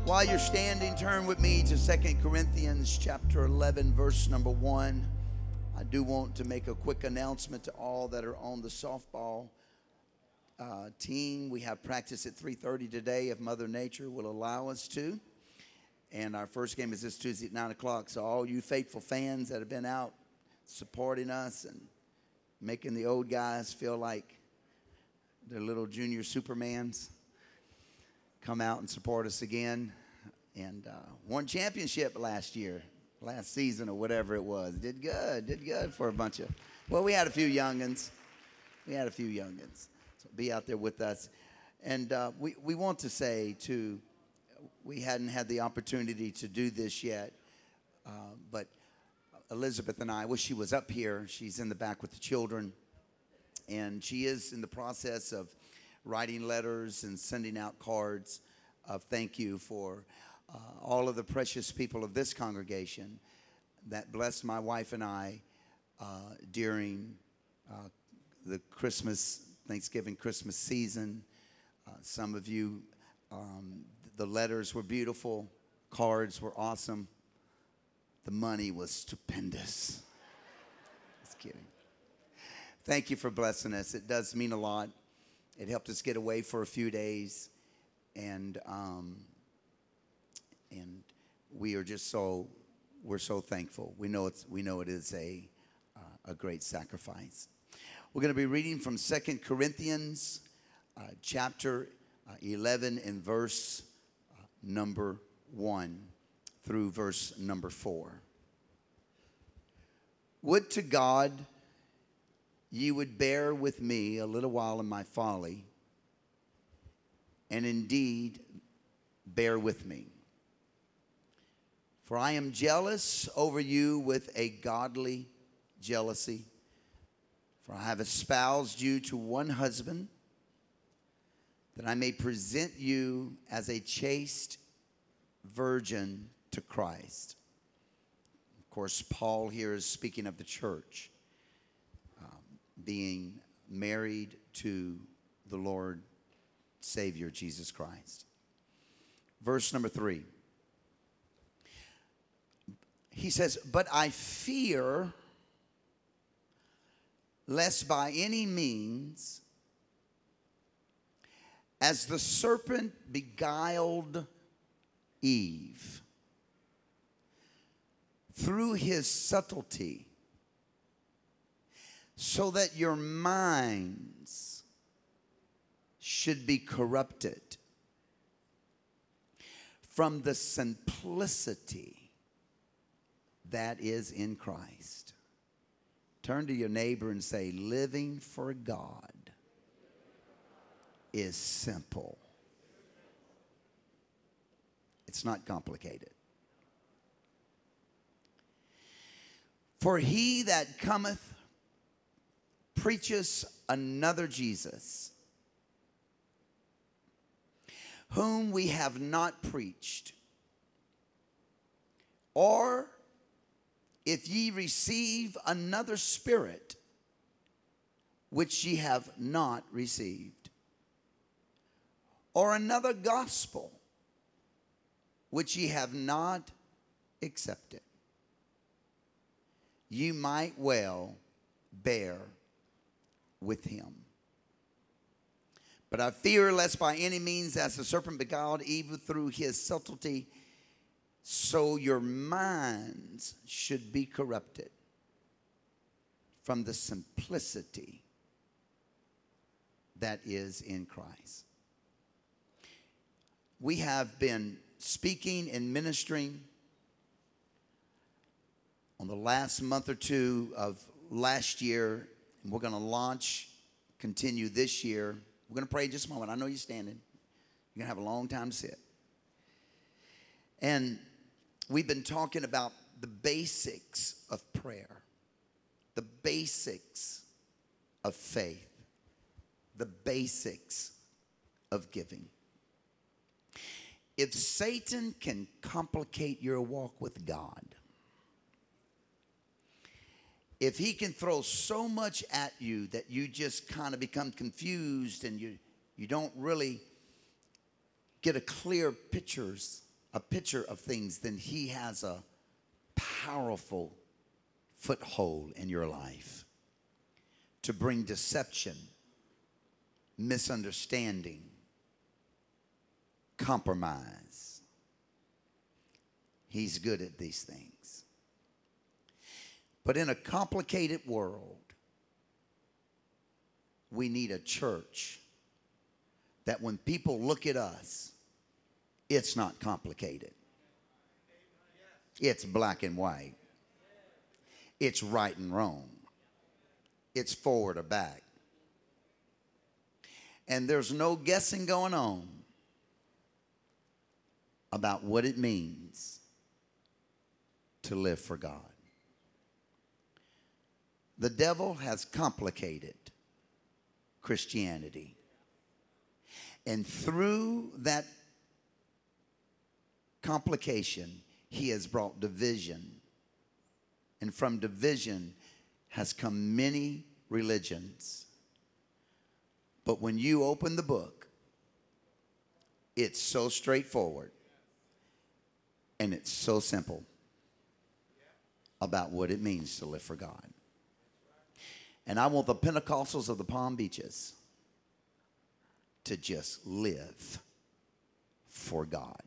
While you're standing, turn with me to 2 Corinthians chapter 11, verse number 1. I do want to make a quick announcement to all that are on the softball team. We have practice at 3:30 today if Mother Nature will allow us to. And our first game is this Tuesday at 9 o'clock. So all you faithful fans that have been out supporting us and making the old guys feel like they're little junior Supermans, come out and support us again. And won championship last season or whatever it was. Did good for a bunch of, well, we had a few youngins. So be out there with us. And we want to say, too, we hadn't had the opportunity to do this yet, but Elizabeth and I wish she was up here. She's in the back with the children, and she is in the process of writing letters and sending out cards of thank you for all of the precious people of this congregation that blessed my wife and I during the Thanksgiving, Christmas season. Some of you, the letters were beautiful, cards were awesome, the money was stupendous. Just kidding. Thank you for blessing us. It does mean a lot. It helped us get away for a few days, and we're so thankful. We know it is a great sacrifice. We're going to be reading from 2 Corinthians chapter 11 and verse number 1 through verse number 4. Would to God ye would bear with me a little while in my folly, and indeed bear with me. For I am jealous over you with a godly jealousy. For I have espoused you to one husband, that I may present you as a chaste virgin to Christ. Of course, Paul here is speaking of the church being married to the Lord Savior Jesus Christ. Verse number 3. He says, but I fear lest by any means, as the serpent beguiled Eve through his subtlety, so that your minds should be corrupted from the simplicity that is in Christ. Turn to your neighbor and say, living for God is simple. It's not complicated. For he that cometh preacheth another Jesus, whom we have not preached. Or if ye receive another spirit, which ye have not received, or another gospel, which ye have not accepted, you might well bear with him. But I fear lest by any means, as the serpent beguiled Eve through his subtlety, so your minds should be corrupted from the simplicity that is in Christ. We have been speaking and ministering on the last month or two of last year. We're going to continue this year. We're going to pray in just a moment. I know you're standing. You're going to have a long time to sit. And we've been talking about the basics of prayer, the basics of faith, the basics of giving. If Satan can complicate your walk with God, if he can throw so much at you that you just kind of become confused and you don't really get a clear picture a picture of things, then he has a powerful foothold in your life to bring deception, misunderstanding, compromise. He's good at these things. But in a complicated world, we need a church that when people look at us, it's not complicated. It's black and white. It's right and wrong. It's forward or back. And there's no guessing going on about what it means to live for God. The devil has complicated Christianity. And through that complication, he has brought division. And from division has come many religions. But when you open the book, it's so straightforward. And it's so simple about what it means to live for God. And I want the Pentecostals of the Palm Beaches to just live for God.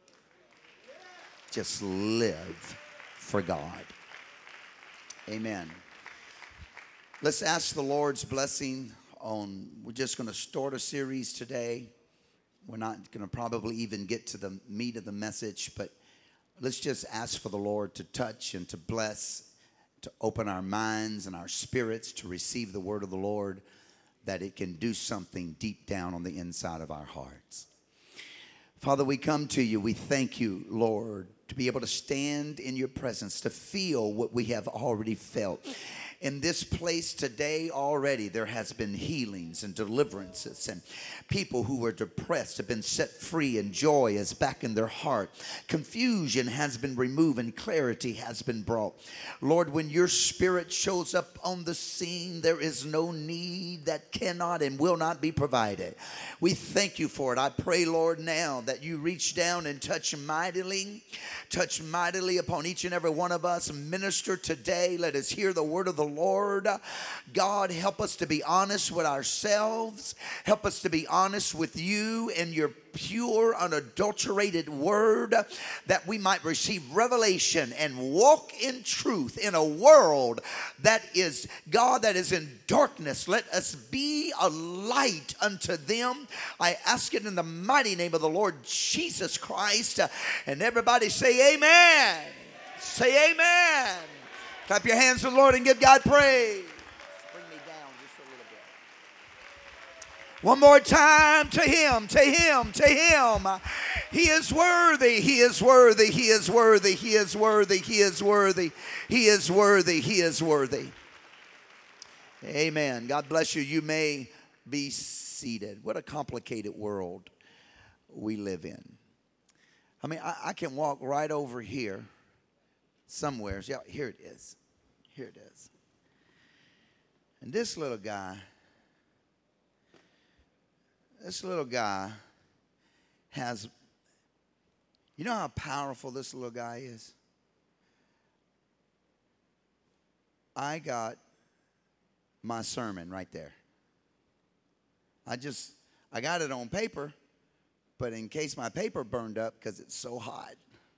Just live for God. Amen. Let's ask the Lord's blessing on, we're just going to start a series today. We're not going to probably even get to the meat of the message, but let's just ask for the Lord to touch and to bless, to open our minds and our spirits to receive the word of the Lord, that it can do something deep down on the inside of our hearts. Father, we come to you. We thank you, Lord, to be able to stand in your presence, to feel what we have already felt. In this place today already, there has been healings and deliverances, and people who were depressed have been set free, and joy is back in their heart. Confusion has been removed and clarity has been brought. Lord, when your spirit shows up on the scene, there is no need that cannot and will not be provided. We thank you for it. I pray, Lord, now that you reach down and touch mightily upon each and every one of us. Minister today. Let us hear the word of the Lord. God, help us to be honest with ourselves. Help us to be honest with you and your pure, unadulterated word, that we might receive revelation and walk in truth in a world that is, God, that is in darkness. Let us be a light unto them. I ask it in the mighty name of the Lord Jesus Christ. And everybody say amen. Say amen. Clap your hands to the Lord and give God praise. Bring me down just a little bit. One more time, to him, to him, to him. He is worthy, he is worthy, he is worthy, he is worthy, he is worthy, he is worthy, he is worthy. Amen. God bless you. You may be seated. What a complicated world we live in. I mean, I can walk right over here somewhere. Yeah, here it is. Here it is. And this little guy has, you know how powerful this little guy is? I got my sermon right there. I got it on paper, but in case my paper burned up because it's so hot,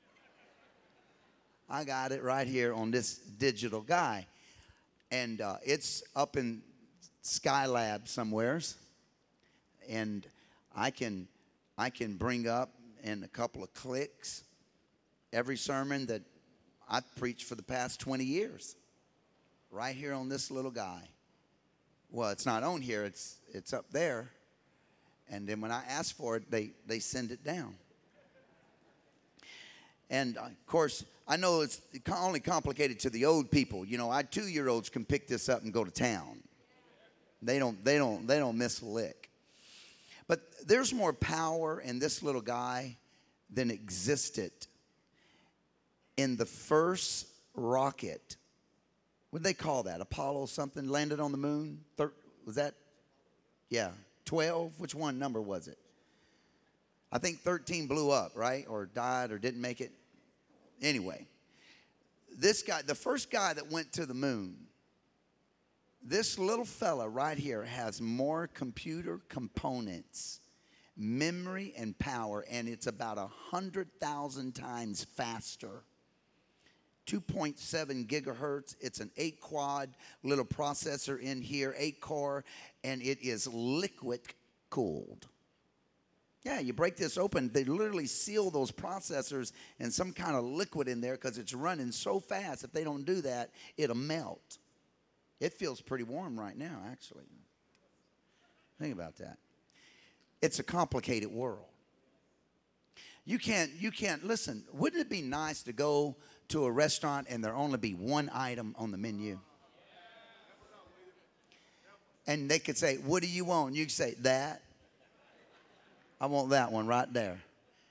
I got it right here on this digital guy. And it's up in Skylab somewheres. And I can bring up in a couple of clicks every sermon that I've preached for the past 20 years. Right here on this little guy. Well, it's not on here. It's up there. And then when I ask for it, they send it down. And, of course, I know it's only complicated to the old people. You know, 2-year-olds can pick this up and go to town. They don't miss a lick. But there's more power in this little guy than existed in the first rocket. What did they call that? Apollo something landed on the moon? Was that? Yeah, 12? Which one number was it? I think 13 blew up, right? Or died or didn't make it. Anyway, this guy, the first guy that went to the moon, this little fella right here has more computer components, memory and power, and it's about 100,000 times faster. 2.7 gigahertz. It's an 8-quad little processor in here, 8-core, and it is liquid cooled. Yeah, you break this open, they literally seal those processors in some kind of liquid in there because it's running so fast. If they don't do that, it'll melt. It feels pretty warm right now, actually. Think about that. It's a complicated world. You can't, listen, wouldn't it be nice to go to a restaurant and there only be one item on the menu? And they could say, what do you want? You could say, that. I want that one right there.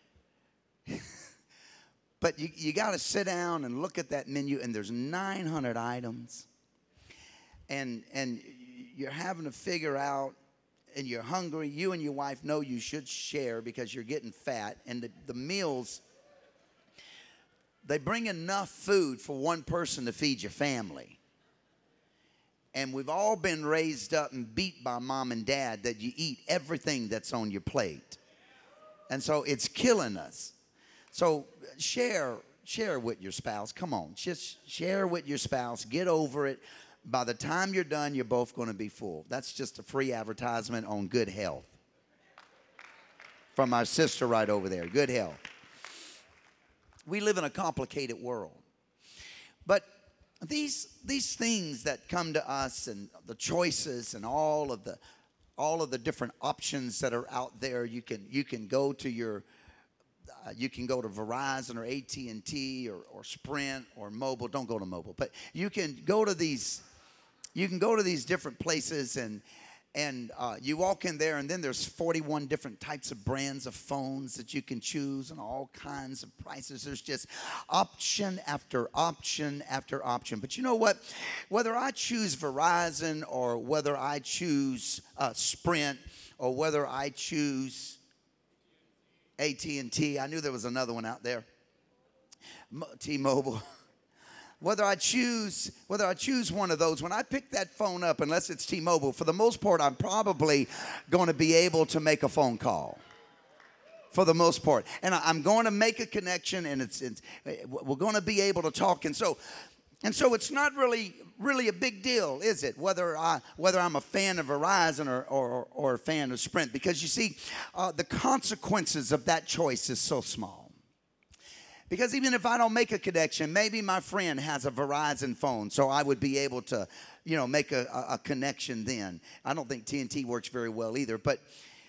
But you got to sit down and look at that menu, and there's 900 items. And you're having to figure out, and you're hungry. You and your wife know you should share because you're getting fat. And the meals, they bring enough food for one person to feed your family. And we've all been raised up and beat by mom and dad that you eat everything that's on your plate. And so it's killing us. So share with your spouse. Come on, just share with your spouse. Get over it. By the time you're done, you're both going to be full. That's just a free advertisement on good health. From our sister right over there, good health. We live in a complicated world. But these things that come to us, and the choices and all of the different options that are out there, you can go to your you can go to Verizon or AT&T or Sprint or Mobile. Don't go to Mobile, but you can go to these different places, and you walk in there, and then there's 41 different types of brands of phones that you can choose, and all kinds of prices. There's just option after option after option. But you know what? Whether I choose Verizon or whether I choose Sprint or whether I choose AT&T, I knew there was another one out there, T-Mobile. Whether I choose one of those, when I pick that phone up, unless it's T-Mobile, for the most part, I'm probably going to be able to make a phone call. For the most part, and I'm going to make a connection, and we're going to be able to talk, and so it's not really a big deal, is it? Whether I'm a fan of Verizon or a fan of Sprint, because you see, the consequences of that choice is so small. Because even if I don't make a connection, maybe my friend has a Verizon phone, so I would be able to, make a connection then. I don't think TNT works very well either, but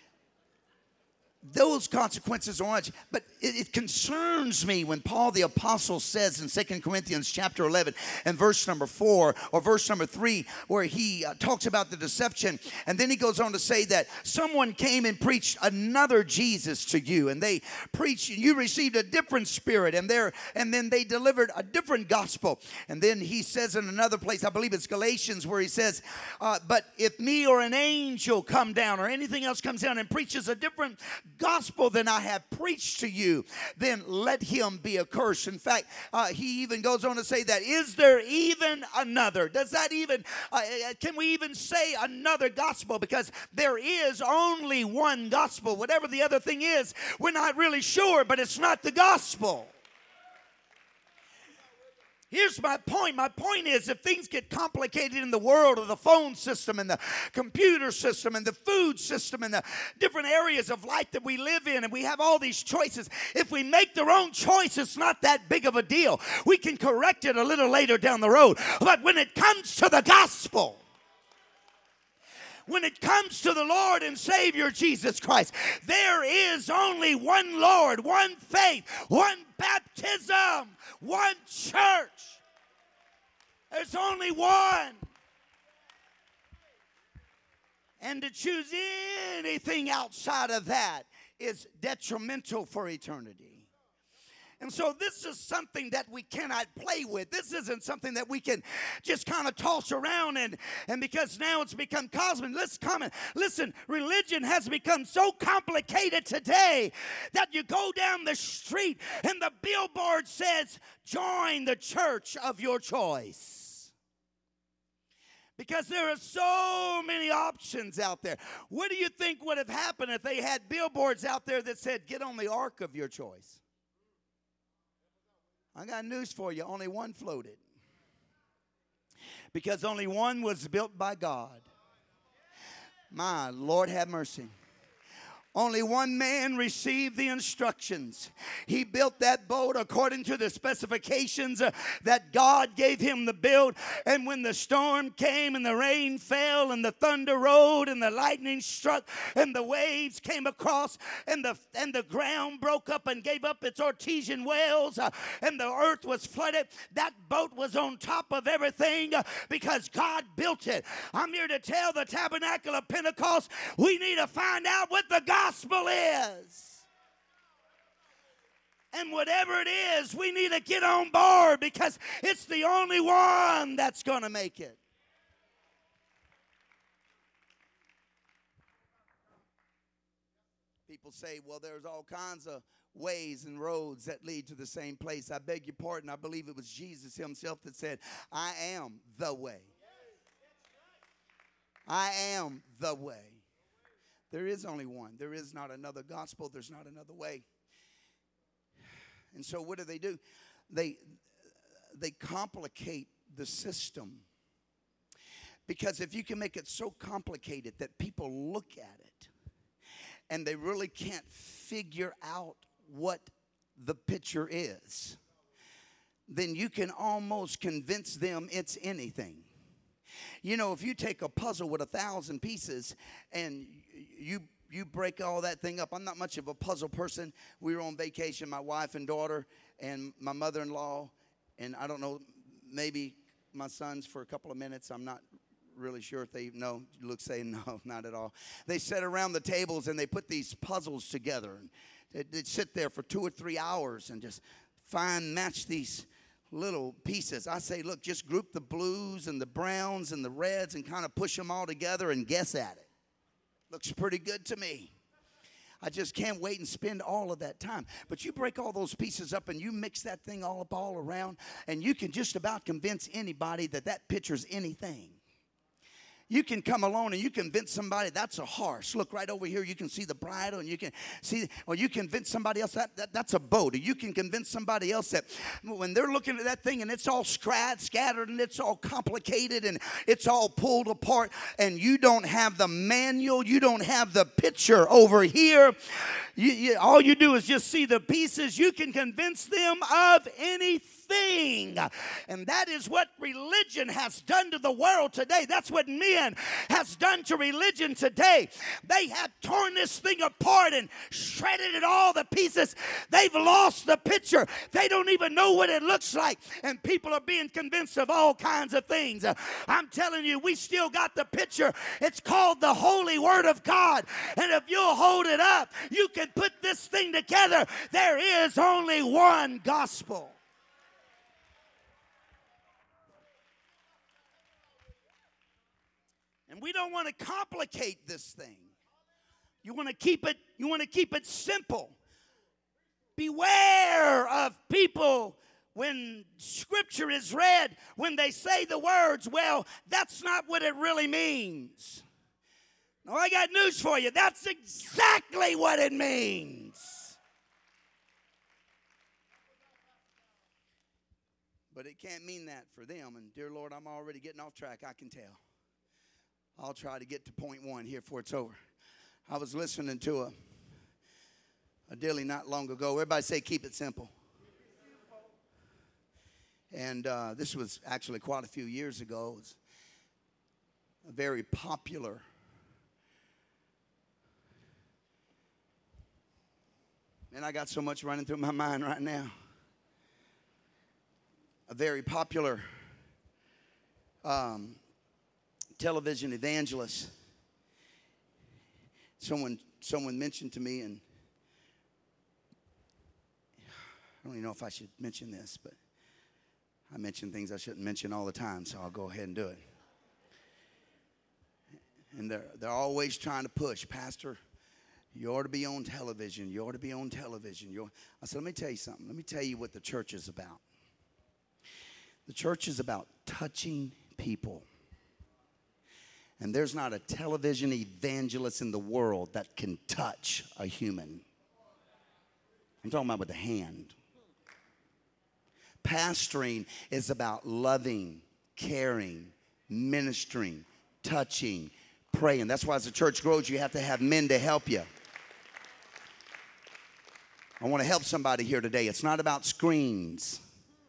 those consequences are much. But it concerns me when Paul the Apostle says in 2 Corinthians chapter 11 and verse number 4 or verse number 3, where he talks about the deception. And then he goes on to say that someone came and preached another Jesus to you. And they preached, you received a different spirit. And then they delivered a different gospel. And then he says in another place, I believe it's Galatians, where he says, but if me or an angel come down or anything else comes down and preaches a different gospel than I have preached to you, then let him be accursed. In fact, he even goes on to say that, is there even another? Does that even, can we even say another gospel? Because there is only one gospel. Whatever the other thing is, we're not really sure, but it's not the gospel. Here's my point. My point is, if things get complicated in the world of the phone system and the computer system and the food system and the different areas of life that we live in, and we have all these choices, if we make the wrong choice, it's not that big of a deal. We can correct it a little later down the road. But when it comes to the gospel, when it comes to the Lord and Savior Jesus Christ, there is only one Lord, one faith, one baptism, one church. There's only one. And to choose anything outside of that is detrimental for eternity. And so this is something that we cannot play with. This isn't something that we can just kind of toss around and because now it's become cosmic. Listen, religion has become so complicated today that you go down the street and the billboard says, join the church of your choice. Because there are so many options out there. What do you think would have happened if they had billboards out there that said, get on the ark of your choice? I got news for you. Only one floated. Because only one was built by God. My Lord have mercy. Only one man received the instructions. He built that boat according to the specifications that God gave him to build. And when the storm came and the rain fell and the thunder rolled and the lightning struck and the waves came across and the ground broke up and gave up its artesian wells and the earth was flooded, that boat was on top of everything because God built it. I'm here to tell the Tabernacle of Pentecost, we need to find out what the gospel is. And whatever it is, we need to get on board because it's the only one that's going to make it. People say, well, there's all kinds of ways and roads that lead to the same place. I beg your pardon. I believe it was Jesus himself that said, I am the way. I am the way. There is only one. There is not another gospel. There's not another way. And so what do? They complicate the system. Because if you can make it so complicated that people look at it and they really can't figure out what the picture is, then you can almost convince them it's anything. You know, if you take a puzzle with 1,000 pieces and you break all that thing up. I'm not much of a puzzle person. We were on vacation, my wife and daughter and my mother-in-law, and I don't know, maybe my sons for a couple of minutes. I'm not really sure if they know. Luke saying no, not at all. They sat around the tables and they put these puzzles together. And they'd sit there for 2 or 3 hours and just match these little pieces. I say, look, just group the blues and the browns and the reds and kind of push them all together and guess at it. Looks pretty good to me. I just can't wait and spend all of that time. But you break all those pieces up and you mix that thing all around, and you can just about convince anybody that picture's anything. You can come along and you convince somebody that's a horse. Look right over here. You can see the bridle, and you can see, or you convince somebody else that's a boat. Or you can convince somebody else that when they're looking at that thing and it's all scattered and it's all complicated and it's all pulled apart, and you don't have the manual, you don't have the picture over here. All you do is just see the pieces. You can convince them of anything. And that is what religion has done to the world today. That's what men has done to religion today. They have torn this thing apart and shredded it all to pieces. They've lost the picture. They don't even know what it looks like. And people are being convinced of all kinds of things. I'm telling you, we still got the picture. It's called the Holy Word of God. And if you'll hold it up, you can put this thing together. There is only one gospel. And we don't want to complicate this thing. You want to keep it simple. Beware of people when Scripture is read, when they say the words, well, that's not what it really means. No, I got news for you. That's exactly what it means. But it can't mean that for them. And dear Lord, I'm already getting off track, I can tell. I'll try to get to point one here before it's over. I was listening to a daily not long ago. Everybody say, keep it simple. And this was actually quite a few years ago. It was a very popular and I got so much running through my mind right now. A very popular television evangelist. Someone mentioned to me, and I don't even know if I should mention this, but I mention things I shouldn't mention all the time, so I'll go ahead and do it. And they're always trying to push, Pastor, you ought to be on television. You ought to be on television. I said, let me tell you something. Let me tell you what the church is about. The church is about touching people. And there's not a television evangelist in the world that can touch a human. I'm talking about with the hand. Pastoring is about loving, caring, ministering, touching, praying. That's why as the church grows, you have to have men to help you. I want to help somebody here today. It's not about screens.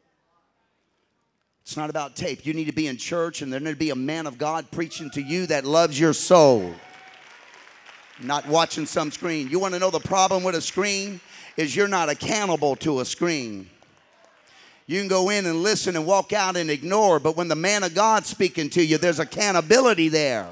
It's not about tape. You need to be in church, and there need to be a man of God preaching to you that loves your soul. Not watching some screen. You want to know the problem with a screen? Is you're not accountable to a screen. You can go in and listen and walk out and ignore, but when the man of God's speaking to you, there's accountability there.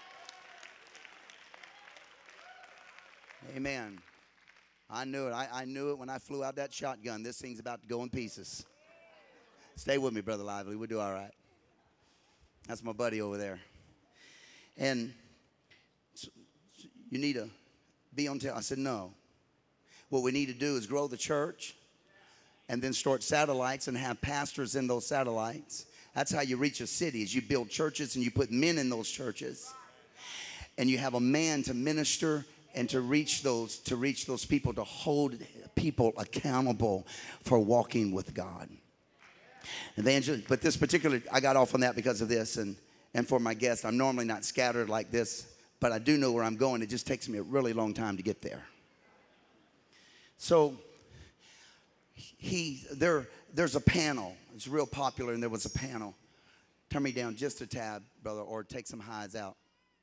Amen. I knew it. I knew it when I flew out that shotgun. This thing's about to go in pieces. Stay with me, Brother Lively. We'll do all right. That's my buddy over there. And so you need to be on television. I said, no. What we need to do is grow the church and then start satellites and have pastors in those satellites. That's how you reach a city, is you build churches and you put men in those churches. And you have a man to minister and to reach those people, to hold people accountable for walking with God. Evangelist, but this particular, I got off on that because of this, and for my guests, I'm normally not scattered like this, but I do know where I'm going. It just takes me a really long time to get there. So there's a panel. It's real popular, and there was a panel. Turn me down just a tad, brother, or take some highs out.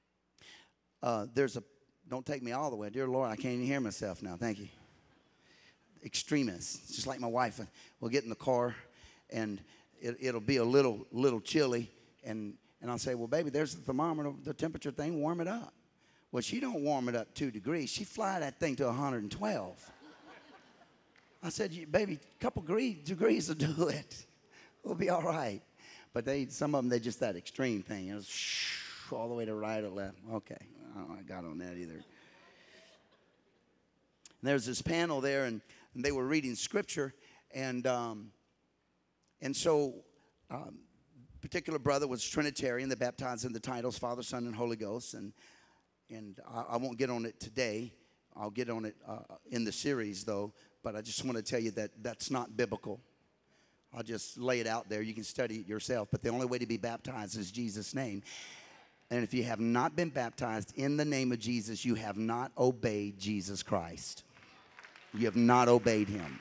Don't take me all the way. Dear Lord, I can't even hear myself now. Thank you. Extremists. Just like my wife. We'll get in the car, and it'll be a little chilly. And I'll say, well, baby, there's the thermometer, the temperature thing. Warm it up. Well, she don't warm it up 2 degrees. She fly that thing to 112. I said, baby, a couple degrees will do it. We'll be all right. But some of them, they're just that extreme thing. You know, all the way to right or left. Okay. I got on that either. And there's this panel there, and they were reading scripture, and so particular brother was Trinitarian. They baptized in the titles Father, Son, and Holy Ghost, and I won't get on it today. I'll get on it in the series, though, but I just want to tell you that that's not biblical. I'll just lay it out there. You can study it yourself, but the only way to be baptized is Jesus' name. And if you have not been baptized in the name of Jesus, you have not obeyed Jesus Christ. You have not obeyed him.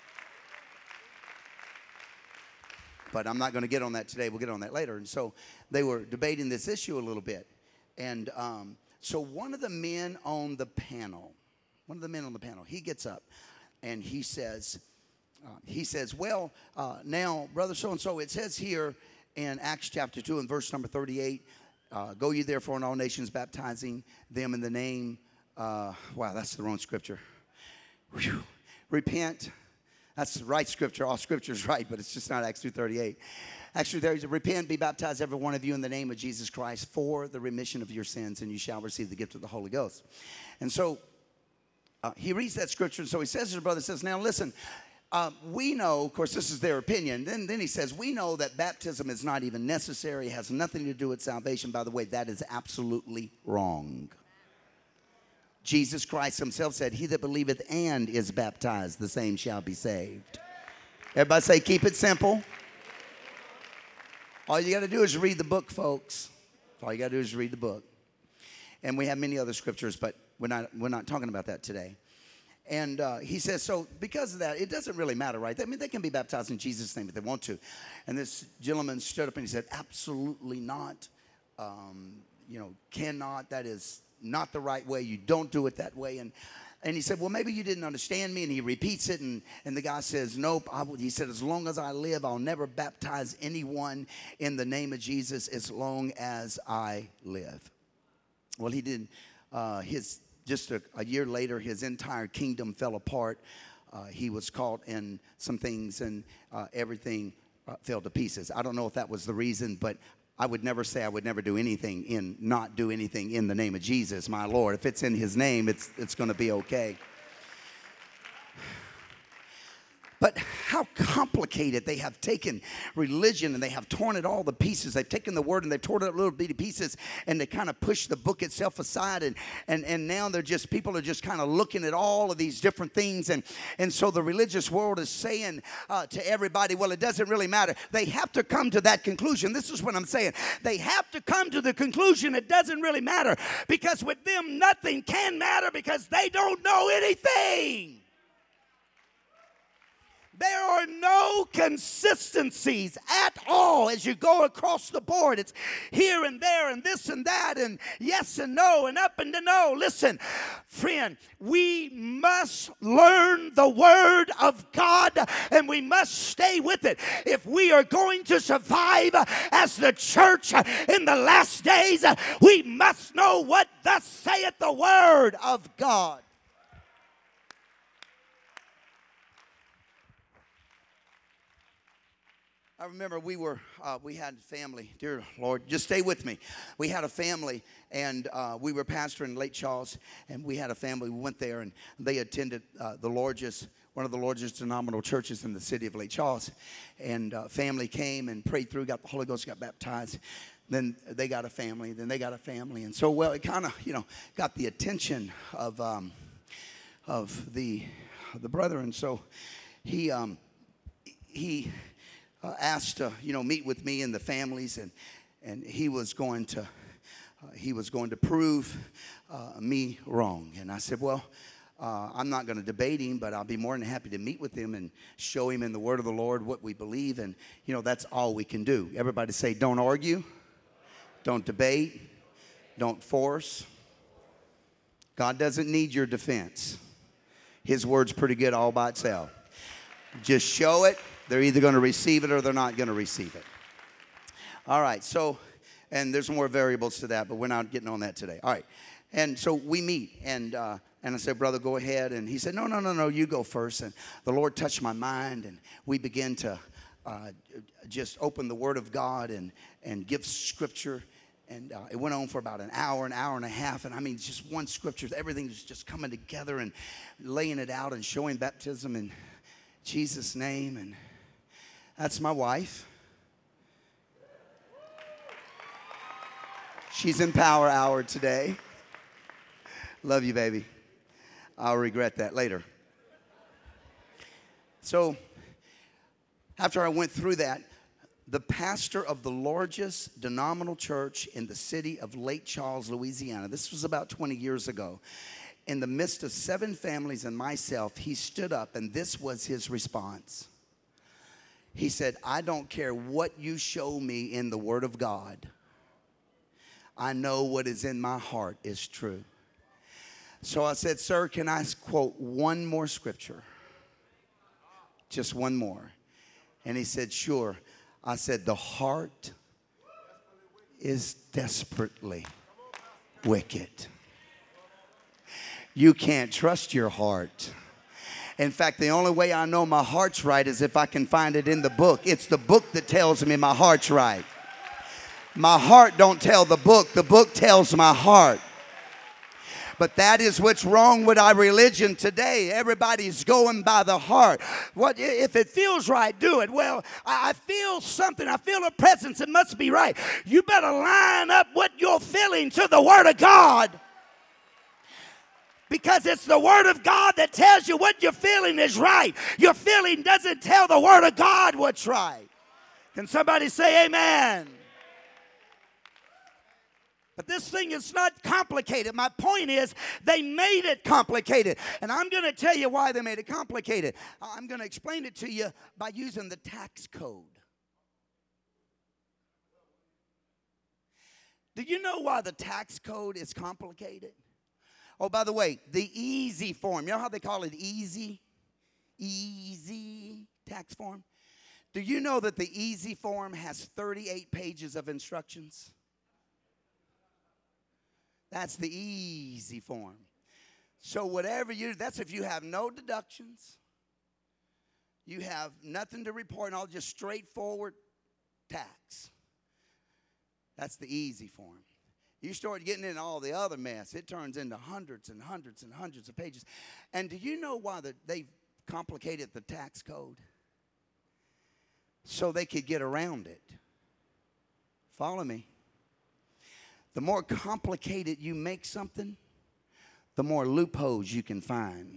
But I'm not going to get on that today. We'll get on that later. And so they were debating this issue a little bit. And so one of the men on the panel, he gets up and he says, well, now, Brother so-and-so, it says here in Acts chapter 2 and verse number 38, go ye therefore in all nations, baptizing them in the name, wow, that's the wrong scripture. Whew. Repent. That's the right scripture. All scripture is right, but it's just not Acts 2:38. Acts 2:38, repent, be baptized, every one of you, in the name of Jesus Christ for the remission of your sins, and you shall receive the gift of the Holy Ghost. And so he reads that scripture, and so he says to his brother, says, now listen, we know, of course, this is their opinion. Then he says, we know that baptism is not even necessary, has nothing to do with salvation. By the way, that is absolutely wrong. Jesus Christ himself said, he that believeth and is baptized, the same shall be saved. Everybody say, keep it simple. All you got to do is read the book, folks. All you got to do is read the book. And we have many other scriptures, but we're not talking about that today. And he says, so because of that, it doesn't really matter, right? I mean, they can be baptized in Jesus' name if they want to. And this gentleman stood up and he said, absolutely not. Cannot. That is not the right way. You don't do it that way. And he said, well, maybe you didn't understand me. And he repeats it. And the guy says, nope. He said, as long as I live, I'll never baptize anyone in the name of Jesus as long as I live. Well, he did. Just a year later, his entire kingdom fell apart. he was caught in some things, and everything fell to pieces. I don't know if that was the reason, but I would never say I would never do anything not do anything in the name of Jesus, my Lord. If it's in his name, it's going to be okay. But how complicated they have taken religion, and they have torn it all to pieces. They've taken the word and they've torn it up little bitty pieces, and they kind of push the book itself aside. And now people are just kind of looking at all of these different things. And so the religious world is saying to everybody, well, it doesn't really matter. They have to come to that conclusion. This is what I'm saying. They have to come to the conclusion it doesn't really matter, because with them nothing can matter, because they don't know anything. There are no consistencies at all as you go across the board. It's here and there and this and that and yes and no and up and no. Listen, friend, we must learn the Word of God, and we must stay with it. If we are going to survive as the church in the last days, we must know what thus saith the Word of God. I remember we had family. Dear Lord, just stay with me. We had a family, and we were pastoring in Lake Charles, and we had a family. We went there, and they attended one of the largest denominational churches in the city of Lake Charles. And family came and prayed through, got the Holy Ghost, got baptized. Then they got a family. Then they got a family. And so, well, it kind of, got the attention of the brother. And so he asked to meet with me and the families, and he was going to prove me wrong. And I said, well, I'm not going to debate him, but I'll be more than happy to meet with him and show him in the Word of the Lord what we believe. And that's all we can do. Everybody say, don't argue, don't debate, don't force. God doesn't need your defense. His word's pretty good all by itself. Just show it. They're either going to receive it or they're not going to receive it. All right, so, and there's more variables to that, but we're not getting on that today. All right, and so we meet, and I said, brother, go ahead. And he said, no, you go first. And the Lord touched my mind, and we began to just open the Word of God and give Scripture. And it went on for about an hour and a half. And I mean, just one Scripture. Everything was just coming together and laying it out and showing baptism in Jesus' name. And that's my wife. She's in Power Hour today. Love you, baby. I'll regret that later. So after I went through that, the pastor of the largest denominational church in the city of Lake Charles, Louisiana, this was about 20 years ago, in the midst of 7 families and myself, he stood up, and this was his response. He said, I don't care what you show me in the Word of God. I know what is in my heart is true. So I said, sir, can I quote one more scripture? Just one more. And he said, sure. I said, the heart is desperately wicked. You can't trust your heart. In fact, the only way I know my heart's right is if I can find it in the book. It's the book that tells me my heart's right. My heart don't tell the book tells my heart. But that is what's wrong with our religion today. Everybody's going by the heart. What if it feels right, do it. Well, I feel something. I feel a presence. It must be right. You better line up what you're feeling to the Word of God. Because it's the Word of God that tells you what you're feeling is right. Your feeling doesn't tell the Word of God what's right. Can somebody say amen? But this thing is not complicated. My point is they made it complicated. And I'm going to tell you why they made it complicated. I'm going to explain it to you by using the tax code. Do you know why the tax code is complicated? Oh, by the way, the easy form. You know how they call it easy? Easy tax form. Do you know that the easy form has 38 pages of instructions? That's the easy form. So whatever you do, that's if you have no deductions, You have nothing to report and all, just straightforward tax. That's the easy form. You start getting into all the other mess, it turns into hundreds and hundreds and hundreds of pages. And do you know why they've complicated the tax code? So they could get around it. Follow me. The more complicated you make something, the more loopholes you can find.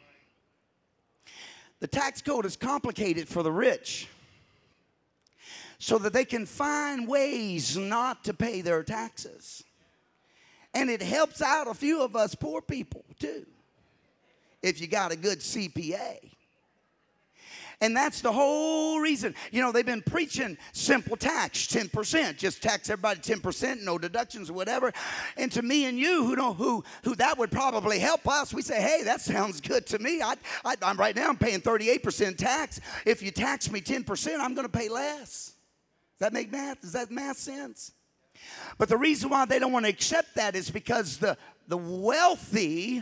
The tax code is complicated for the rich so that they can find ways not to pay their taxes. And it helps out a few of us poor people too, if you got a good CPA. And that's the whole reason. You know, they've been preaching simple tax, 10%. Just tax everybody 10%, no deductions or whatever. And to me and you who that would probably help us, we say, hey, that sounds good to me. I'm right now I'm paying 38% tax. If you tax me 10%, I'm going to pay less. Does that make math? Does that math sense? But the reason why they don't want to accept that is because the wealthy,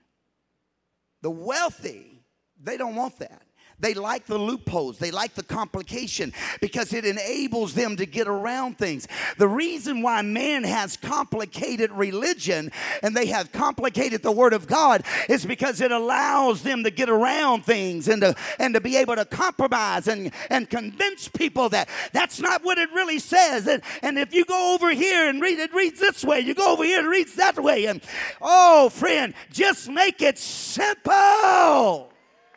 they don't want that. They like the loopholes. They like the complication because it enables them to get around things. The reason why man has complicated religion and they have complicated the Word of God is because it allows them to get around things and to be able to compromise and convince people that that's not what it really says. And if you go over here and read it reads this way, you go over here and it reads that way. And oh, friend, just make it simple.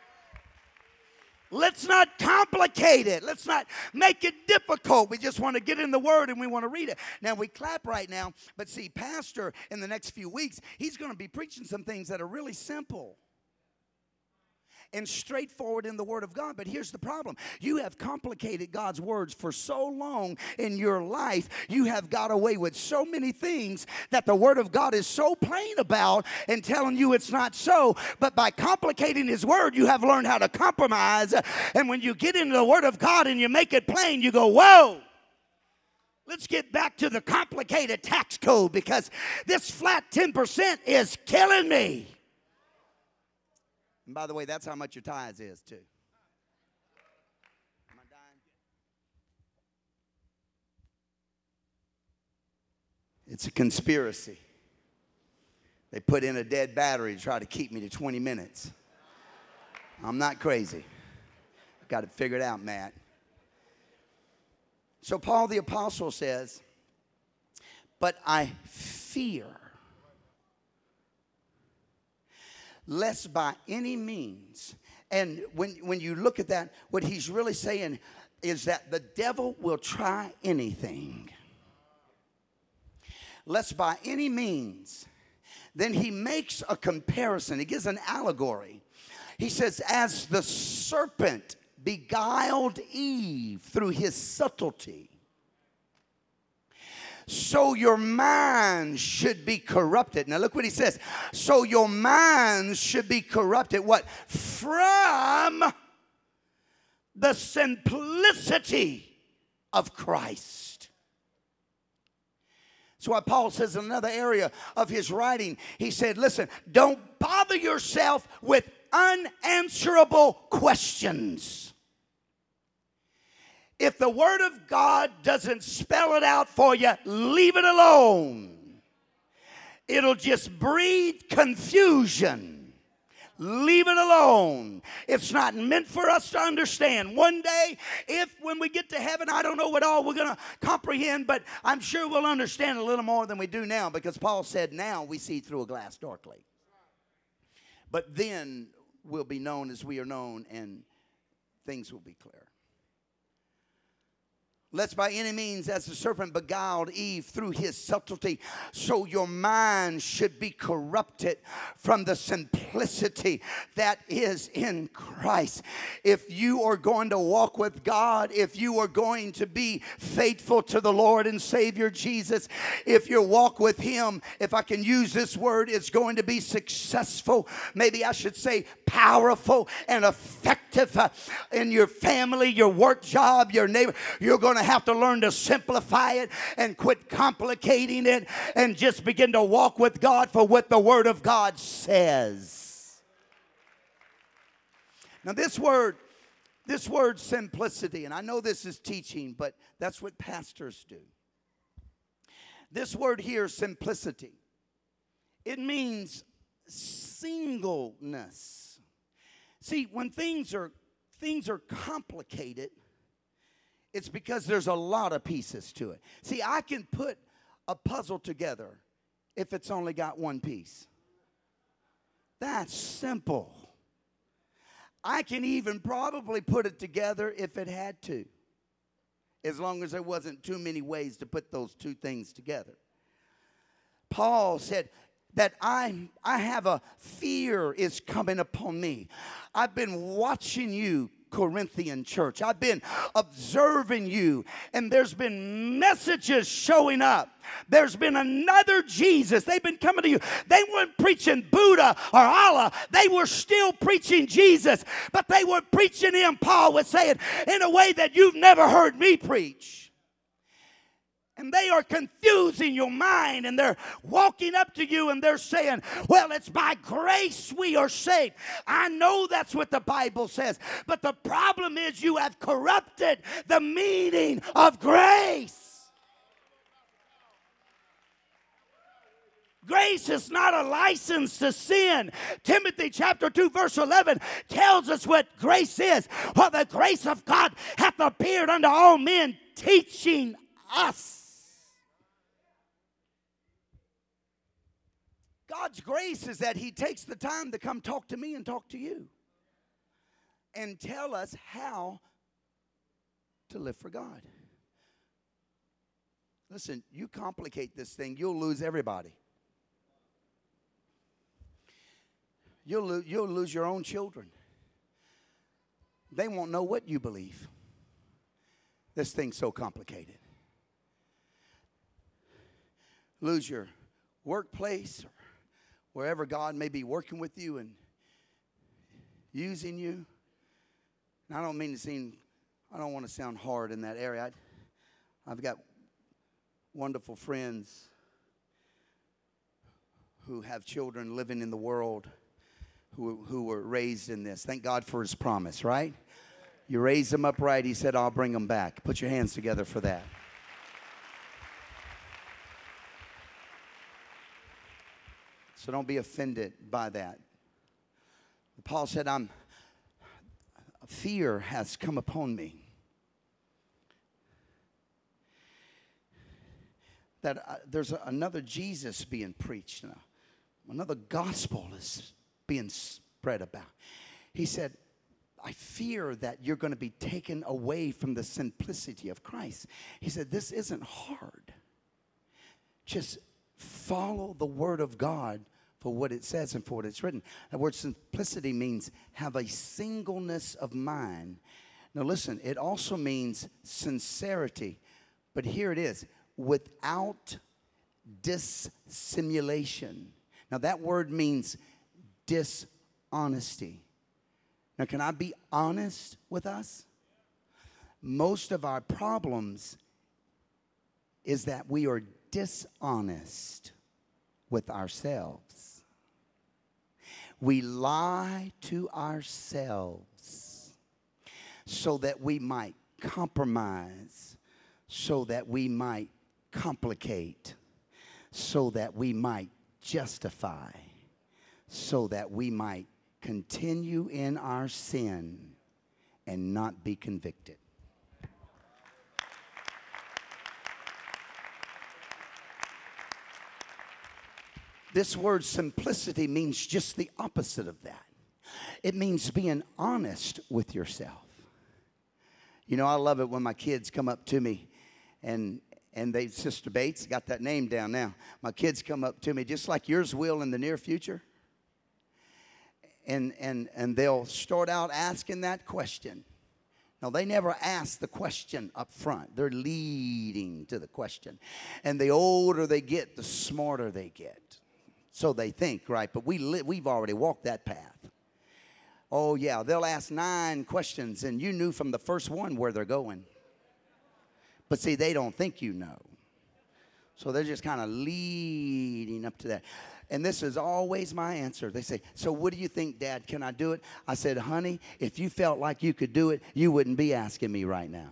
Let's not complicate it. Let's not make it difficult. We just want to get in the Word and we want to read it. Now, we clap right now, but see, Pastor, in the next few weeks, he's going to be preaching some things that are really simple and straightforward in the Word of God. But here's the problem. You have complicated God's words for so long in your life. You have got away with so many things that the Word of God is so plain about and telling you it's not so. But by complicating His Word, you have learned how to compromise. And when you get into the Word of God and you make it plain, you go, whoa. Let's get back to the complicated tax code because this flat 10% is killing me. And by the way, that's how much your tithes is too. Am I dying? It's a conspiracy. They put in a dead battery to try to keep me to 20 minutes. I'm not crazy. I've got it figured out, Matt. So Paul the Apostle says, but I fear, lest by any means. And when you look at that, what he's really saying is that the devil will try anything. Lest by any means. Then he makes a comparison. He gives an allegory. He says, as the serpent beguiled Eve through his subtlety, so your mind should be corrupted. Now look what he says. So your mind should be corrupted. What? From the simplicity of Christ. That's why Paul says in another area of his writing, he said, listen, don't bother yourself with unanswerable questions. If the Word of God doesn't spell it out for you, leave it alone. It'll just breed confusion. Leave it alone. It's not meant for us to understand. One day, when we get to heaven, I don't know what all we're going to comprehend, but I'm sure we'll understand a little more than we do now because Paul said now we see through a glass darkly. But then we'll be known as we are known and things will be clear. Lest by any means, as the serpent beguiled Eve through his subtlety, so your mind should be corrupted from the simplicity that is in Christ. If you are going to walk with God, if you are going to be faithful to the Lord and Savior Jesus, if your walk with Him, if I can use this word, is going to be successful, maybe I should say powerful and effective in your family, your work job, your neighbor, you're going to have to learn to simplify it and quit complicating it and just begin to walk with God for what the Word of God says. Now this word This word simplicity, and I know this is teaching, but that's what pastors do. This word here, simplicity, it means singleness. See, when things are complicated, it's because there's a lot of pieces to it. See, I can put a puzzle together if it's only got one piece. That's simple. I can even probably put it together if it had to, as long as there wasn't too many ways to put those two things together. Paul said that I have a fear is coming upon me. I've been watching you, Corinthian church. I've been observing you, and there's been messages showing up. There's been another Jesus. They've been coming to you. They weren't preaching Buddha or Allah. They were still preaching Jesus, but they were preaching him, Paul was saying, in a way that you've never heard me preach. And they are confusing your mind, and they're walking up to you and they're saying, well, it's by grace we are saved. I know that's what the Bible says, but the problem is you have corrupted the meaning of grace. Grace is not a license to sin. Timothy chapter 2 verse 11 tells us what grace is. For the grace of God hath appeared unto all men, teaching us. God's grace is that he takes the time to come talk to me and talk to you and tell us how to live for God. Listen, you complicate this thing, you'll lose everybody. You'll lose your own children. They won't know what you believe. This thing's so complicated. Lose your workplace, or wherever God may be working with you and using you. And I don't mean to seem, I don't want to sound hard in that area. I've got wonderful friends who have children living in the world who were raised in this. Thank God for his promise, right? You raise them up right, he said, I'll bring them back. Put your hands together for that. So don't be offended by that. Paul said, fear has come upon me. That there's another Jesus being preached. Another gospel is being spread about. He said, I fear that you're going to be taken away from the simplicity of Christ. He said, this isn't hard. Just follow the word of God for what it says and for what it's written. The word simplicity means have a singleness of mind. Now listen, it also means sincerity. But here it is, without dissimulation. Now that word means dishonesty. Now can I be honest with us? Most of our problems is that we are dishonest with ourselves. We lie to ourselves so that we might compromise, so that we might complicate, so that we might justify, so that we might continue in our sin and not be convicted. This word simplicity means just the opposite of that. It means being honest with yourself. You know, I love it when my kids come up to me and they, Sister Bates, got that name down now. My kids come up to me just like yours will in the near future. And they'll start out asking that question. Now, they never ask the question up front. They're leading to the question. And the older they get, the smarter they get. So they think, right? But we've already walked that path. Oh, yeah, they'll ask 9 questions, and you knew from the first one where they're going. But see, they don't think you know. So they're just kind of leading up to that. And this is always my answer. They say, so what do you think, Dad? Can I do it? I said, honey, if you felt like you could do it, you wouldn't be asking me right now.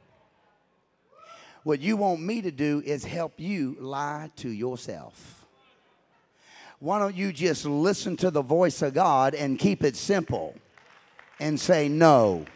What you want me to do is help you lie to yourself. Why don't you just listen to the voice of God and keep it simple and say no?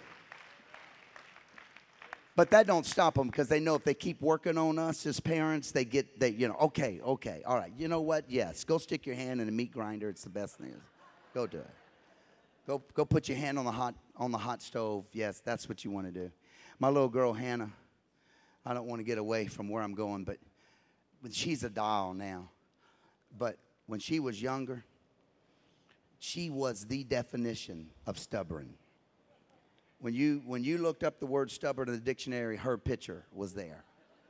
But that don't stop them, because they know if they keep working on us as parents, okay, all right. You know what? Yes, go stick your hand in a meat grinder. It's the best thing. Go do it. Go put your hand on the hot stove. Yes, that's what you want to do. My little girl Hannah, I don't want to get away from where I'm going, but she's a doll now. But when she was younger, she was the definition of stubborn. When you looked up the word stubborn in the dictionary, her picture was there.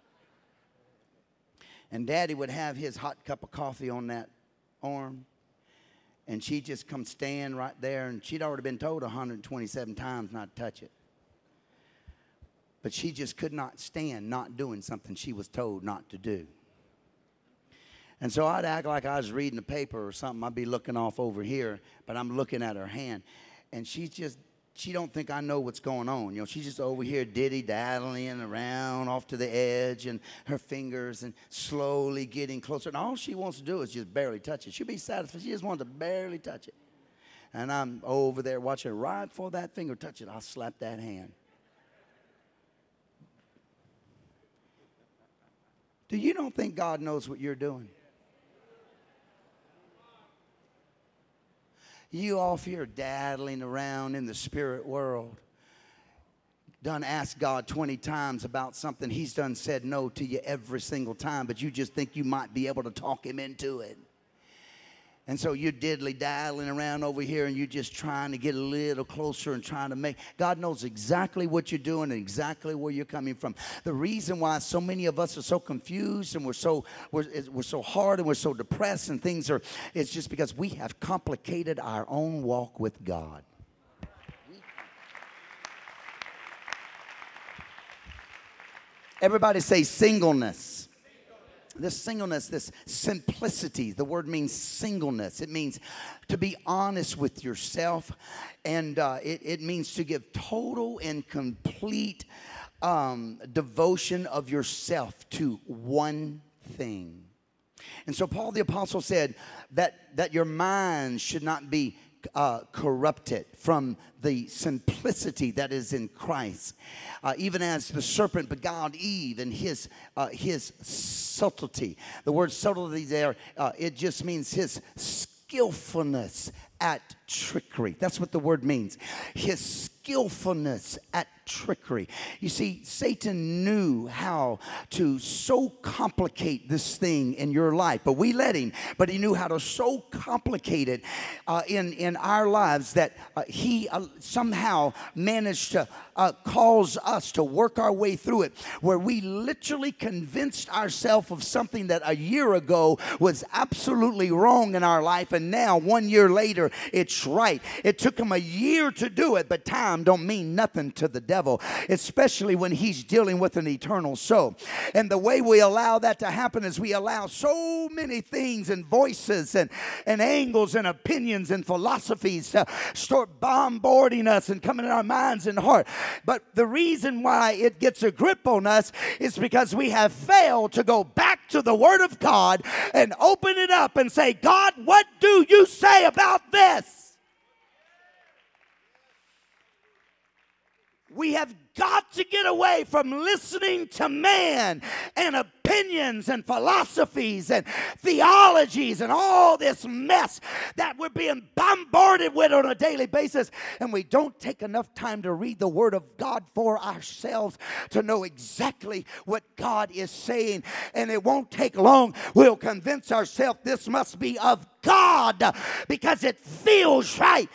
And Daddy would have his hot cup of coffee on that arm, and she'd just come stand right there, and she'd already been told 127 times not to touch it. But she just could not stand not doing something she was told not to do. And so I'd act like I was reading the paper or something. I'd be looking off over here, but I'm looking at her hand, and she don't think I know what's going on. You know, she's just over here diddy-daddling around off to the edge, and her fingers and slowly getting closer. And all she wants to do is just barely touch it. She'll be satisfied. She just wants to barely touch it. And I'm over there watching her. Right before that finger touch it, I'll slap that hand. Do you don't think God knows what you're doing? You off here daddling around in the spirit world. Done asked God 20 times about something. He's done said no to you every single time, but you just think you might be able to talk him into it. And so you're diddly-daddling around over here, and you're just trying to get a little closer and trying to make. God knows exactly what you're doing and exactly where you're coming from. The reason why so many of us are so confused and we're so hard and we're so depressed and it's just because we have complicated our own walk with God. Everybody say singleness. This singleness, this simplicity, the word means singleness. It means to be honest with yourself, and it means to give total and complete devotion of yourself to one thing. And so Paul the Apostle said that your mind should not be corrupted from the simplicity that is in Christ. Even as the serpent beguiled Eve in his subtlety. The word subtlety there, it just means his skillfulness at trickery. That's what the word means. His skillfulness at trickery. You see, Satan knew how to so complicate this thing in your life, but we let him. But he knew how to so complicate it in our lives that he somehow managed to cause us to work our way through it, where we literally convinced ourselves of something that a year ago was absolutely wrong in our life, and now 1 year later it's right. It took him a year to do it, but time don't mean nothing to the devil, especially when he's dealing with an eternal soul. And the way we allow that to happen is we allow so many things and voices and angles and opinions and philosophies to start bombarding us and coming in our minds and heart. But the reason why it gets a grip on us is because we have failed to go back to the Word of God and open it up and say, God, what do you say about this? We have got to get away from listening to man and opinions and philosophies and theologies and all this mess that we're being bombarded with on a daily basis. And we don't take enough time to read the Word of God for ourselves to know exactly what God is saying. And it won't take long. We'll convince ourselves this must be of God because it feels right.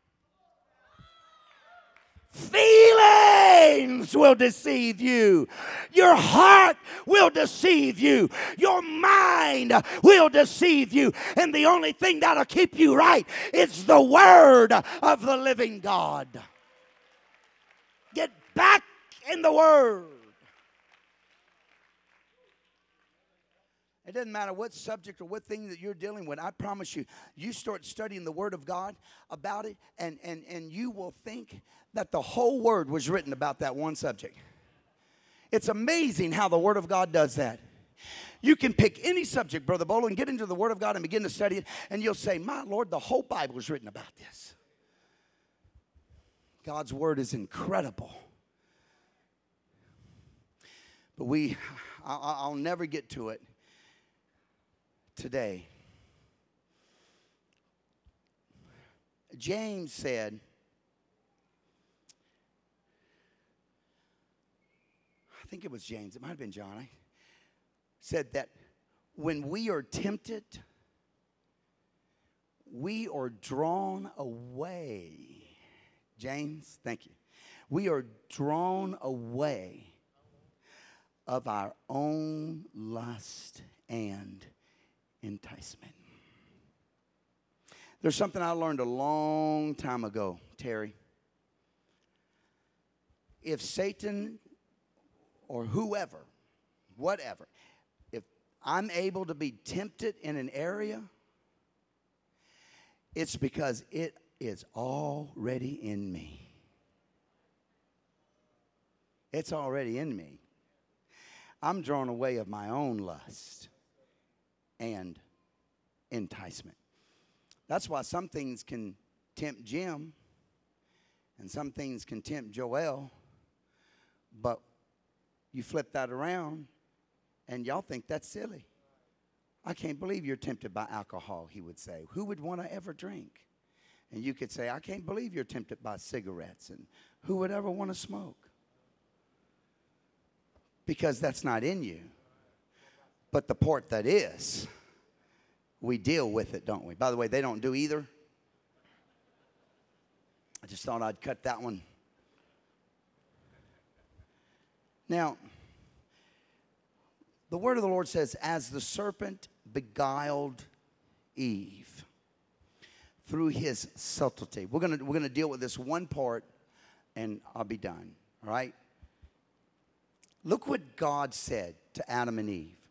Feelings will deceive you. Your heart will deceive you. Your mind will deceive you. And the only thing that'll keep you right is the Word of the living God. Get back in the Word. It doesn't matter what subject or what thing that you're dealing with. I promise you, you start studying the Word of God about it, and you will think that the whole Word was written about that one subject. It's amazing how the Word of God does that. You can pick any subject, Brother Bolo, and get into the Word of God and begin to study it, and you'll say, my Lord, the whole Bible is written about this. God's Word is incredible. But I'll never get to it today. James said, I think it was James, it might have been John, said that when we are tempted, we are drawn away. James, thank you. We are drawn away of our own lust and enticement. There's something I learned a long time ago, Terry. If Satan or whoever, whatever, if I'm able to be tempted in an area, it's because it is already in me. It's already in me. I'm drawn away of my own lust and enticement. That's why some things can tempt Jim and some things can tempt Joel, but you flip that around and y'all think that's silly. I can't believe you're tempted by alcohol, he would say. Who would want to ever drink? And you could say, I can't believe you're tempted by cigarettes, and who would ever want to smoke? Because that's not in you. But the part that is, we deal with it, don't we? By the way, they don't do either. I just thought I'd cut that one. Now, the word of the Lord says, as the serpent beguiled Eve through his subtlety. We're gonna deal with this one part, and I'll be done. All right? Look what God said to Adam and Eve.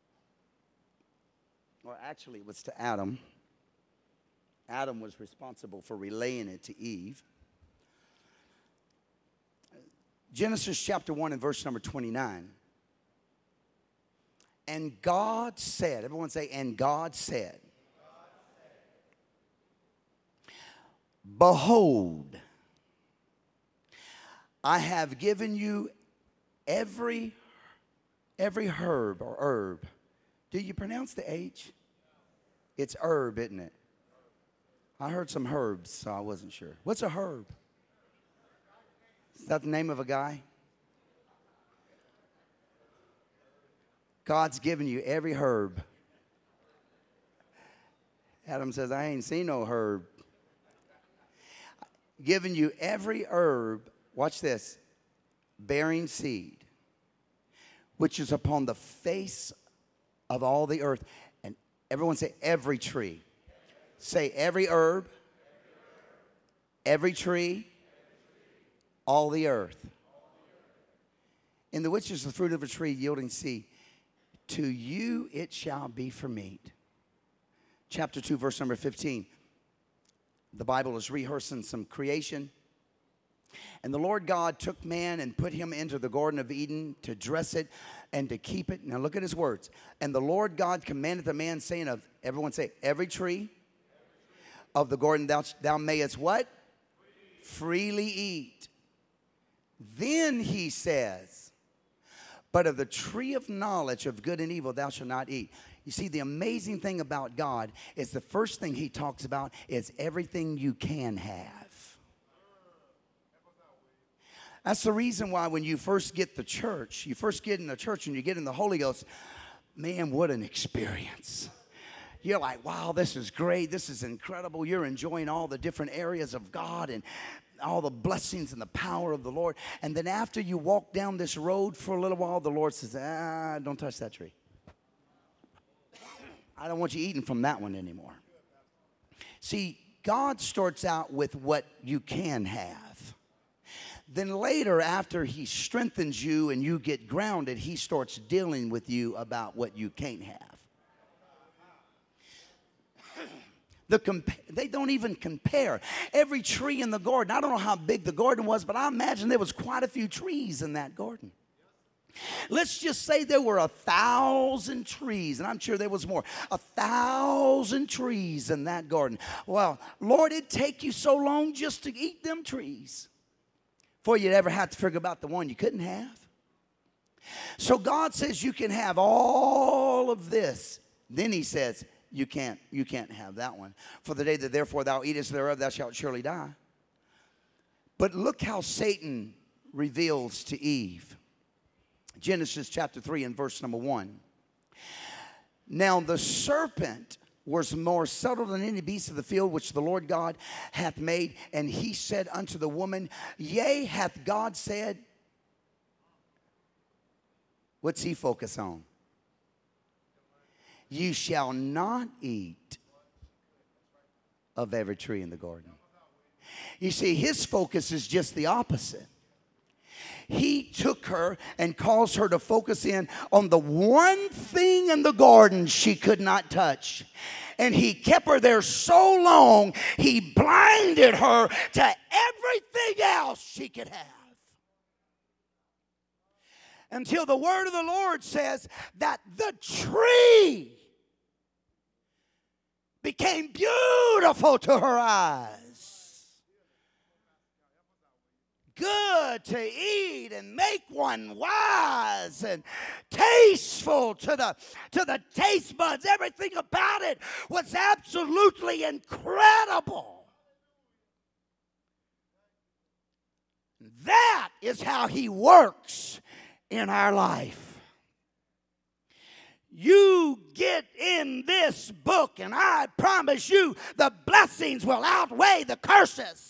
Well, actually, it was to Adam. Adam was responsible for relaying it to Eve. Genesis chapter 1 and verse number 29. And God said, everyone say, and God said, behold, I have given you every herb or herb. Do you pronounce the H? It's herb, isn't it? I heard some herbs, so I wasn't sure. What's a herb? Is that the name of a guy? God's given you every herb. Adam says, I ain't seen no herb. Given you every herb, watch this, bearing seed, which is upon the face of all the earth. And everyone say every tree. Say every herb, every tree, all the earth. In the which is the fruit of a tree yielding seed. To you it shall be for meat. Chapter 2, verse number 15. The Bible is rehearsing some creation. And the Lord God took man and put him into the Garden of Eden to dress it and to keep it. Now look at his words. And the Lord God commanded the man, saying of, everyone say, every tree of the garden thou mayest what? Freely eat. Then he says, but of the tree of knowledge of good and evil thou shalt not eat. You see, the amazing thing about God is the first thing he talks about is everything you can have. That's the reason why when you first get the church, you first get in the church and you get in the Holy Ghost, man, what an experience. You're like, wow, this is great. This is incredible. You're enjoying all the different areas of God and all the blessings and the power of the Lord. And then after you walk down this road for a little while, the Lord says, don't touch that tree. I don't want you eating from that one anymore. See, God starts out with what you can have. Then later, after he strengthens you and you get grounded, he starts dealing with you about what you can't have. They don't even compare. Every tree in the garden, I don't know how big the garden was, but I imagine there was quite a few trees in that garden. Let's just say there were 1,000 trees, and I'm sure there was more. 1,000 trees in that garden. Well, Lord, it'd take you so long just to eat them trees before you'd ever have to figure about the one you couldn't have. So God says you can have all of this. Then he says, you can't have that one. For the day that therefore thou eatest thereof, thou shalt surely die. But look how Satan reveals to Eve. Genesis chapter 3 and verse number 1. Now the serpent was more subtle than any beast of the field which the Lord God hath made. And he said unto the woman, yea, hath God said. What's he focus on? You shall not eat of every tree in the garden. You see, his focus is just the opposite. He took her and caused her to focus in on the one thing in the garden she could not touch. And he kept her there so long, he blinded her to everything else she could have. Until the word of the Lord says that the tree became beautiful to her eyes. Good to eat and make one wise and tasteful to the taste buds. Everything about it was absolutely incredible. That is how he works in our life. You get in this book, and I promise you the blessings will outweigh the curses.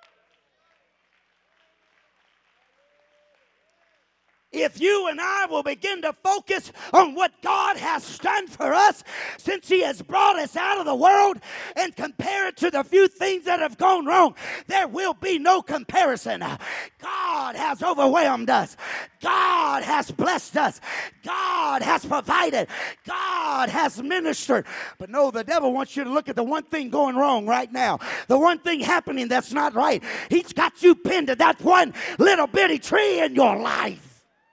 If you and I will begin to focus on what God has done for us since he has brought us out of the world and compare it to the few things that have gone wrong, there will be no comparison. God has overwhelmed us. God has blessed us. God has provided. God has ministered. But no, the devil wants you to look at the one thing going wrong right now. The one thing happening that's not right. He's got you pinned to that one little bitty tree in your life.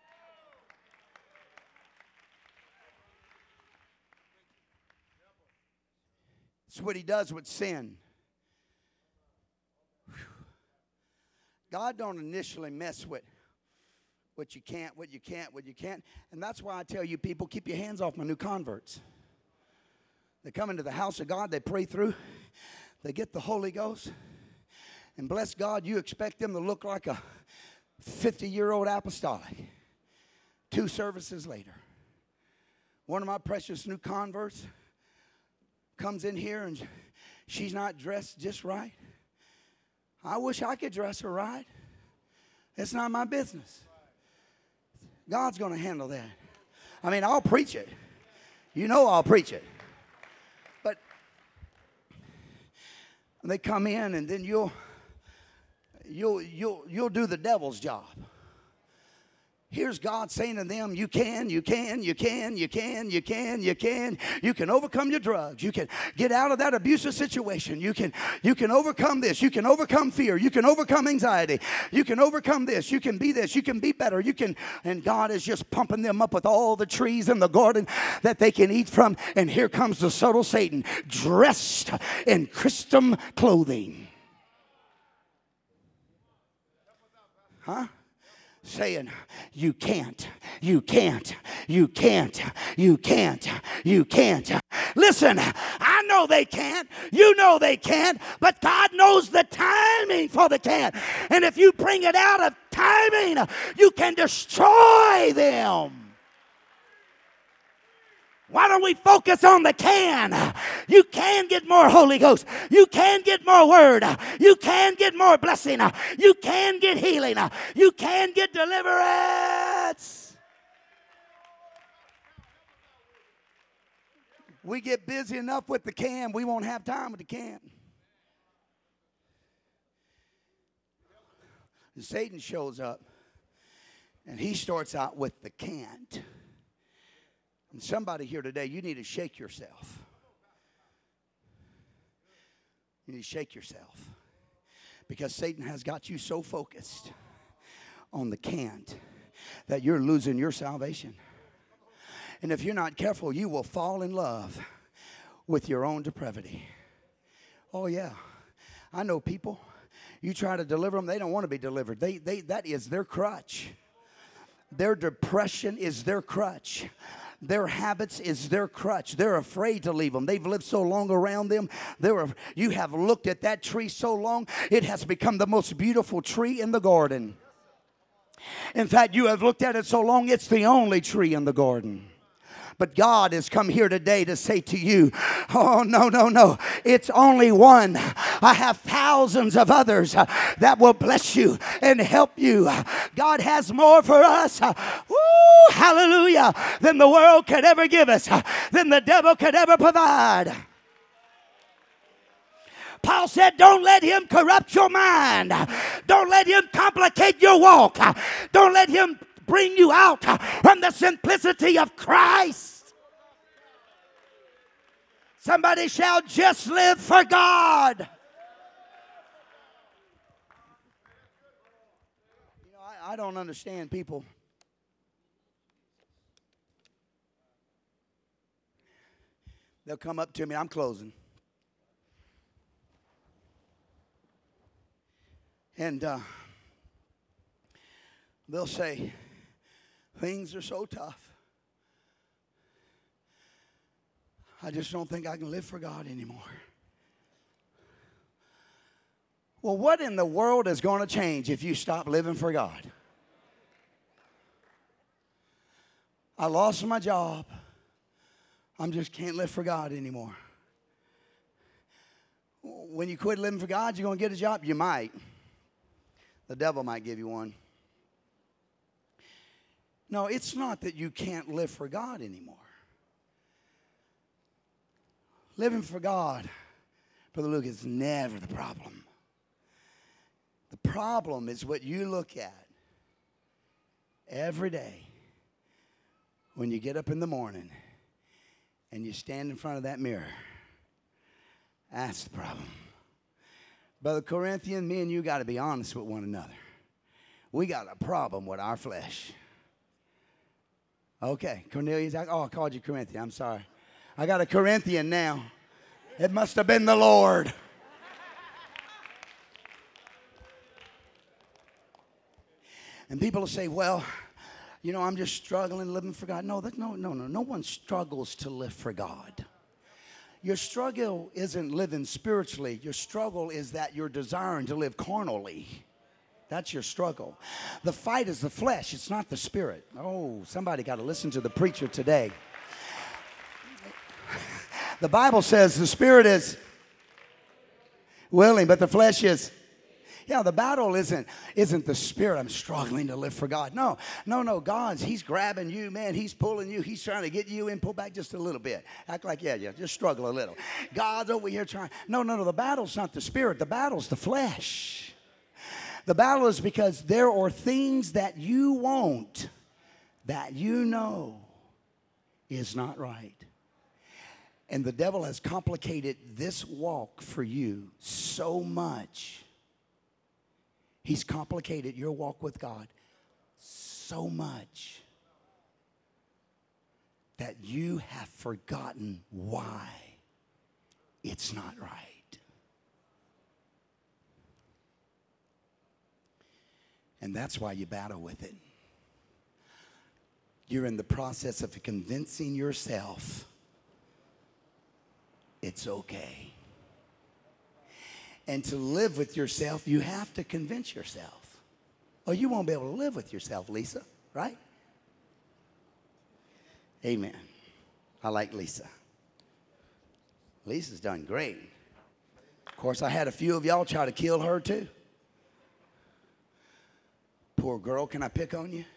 That's what he does with sin. God don't initially mess with what you can't. And that's why I tell you people, keep your hands off my new converts. They come into the house of God, they pray through, they get the Holy Ghost, and bless God, you expect them to look like a 50-year-old apostolic. 2 services later. One of my precious new converts comes in here and she's not dressed just right. I wish I could dress her right. It's not my business. God's going to handle that. I mean, I'll preach it. You know I'll preach it. But they come in and then you'll do the devil's job. Here's God saying to them, you can overcome your drugs. You can get out of that abusive situation. You can overcome this. You can overcome fear. You can overcome anxiety. You can overcome this. You can be this. You can be better. And God is just pumping them up with all the trees in the garden that they can eat from. And here comes the subtle Satan dressed in Christian clothing. Huh? Saying, you can't. Listen, I know they can't. You know they can't. But God knows the timing for the can't. And if you bring it out of timing, you can destroy them. Why don't we focus on the can? You can get more Holy Ghost. You can get more word. You can get more blessing. You can get healing. You can get deliverance. We get busy enough with the can, we won't have time with the can. And Satan shows up, and he starts out with the can't. And somebody here today, you need to shake yourself. You need to shake yourself. Because Satan has got you so focused on the can't that you're losing your salvation. And if you're not careful, you will fall in love with your own depravity. Oh, yeah. I know people. You try to deliver them, they don't want to be delivered. That is their crutch. Their depression is their crutch. Their habits is their crutch. They're afraid to leave them. They've lived so long around them. You have looked at that tree so long, it has become the most beautiful tree in the garden. In fact, you have looked at it so long, it's the only tree in the garden. But God has come here today to say to you, oh, no, no, no. It's only one. I have thousands of others that will bless you and help you. God has more for us. Woo, hallelujah. Than the world could ever give us. Than the devil could ever provide. Paul said, don't let him corrupt your mind. Don't let him complicate your walk. Don't let him bring you out from the simplicity of Christ. Somebody shall just live for God. You know, I don't understand people. They'll come up to me. I'm closing. And they'll say, things are so tough. I just don't think I can live for God anymore. Well, what in the world is going to change if you stop living for God? I lost my job. I just can't live for God anymore. When you quit living for God, you're going to get a job? You might. The devil might give you one. No, it's not that you can't live for God anymore. Living for God, Brother Luke, is never the problem. The problem is what you look at every day when you get up in the morning and you stand in front of that mirror. That's the problem. Brother Corinthian, me and you got to be honest with one another. We got a problem with our flesh. Okay, Cornelius, I called you Corinthian. I'm sorry. I got a Corinthian now. It must have been the Lord. And people will say, well, you know, I'm just struggling living for God. No, no one struggles to live for God. Your struggle isn't living spiritually. Your struggle is that you're desiring to live carnally. That's your struggle. The fight is the flesh. It's not the spirit. Oh, somebody got to listen to the preacher today. The Bible says the spirit is willing, but the flesh is. Yeah, the battle isn't the spirit. I'm struggling to live for God. No. God's, he's grabbing you, man. He's pulling you. He's trying to get you in. Pull back just a little bit. Act like, yeah, just struggle a little. God's over here trying. No. The battle's not the spirit. The battle's the flesh. The battle is because there are things that you want that you know is not right. And the devil has complicated this walk for you so much. He's complicated your walk with God so much that you have forgotten why it's not right. And that's why you battle with it. You're in the process of convincing yourself it's okay. And to live with yourself, you have to convince yourself. Oh, you won't be able to live with yourself, Lisa, right? Amen. I like Lisa. Lisa's done great. Of course, I had a few of y'all try to kill her too. Poor girl, can I pick on you?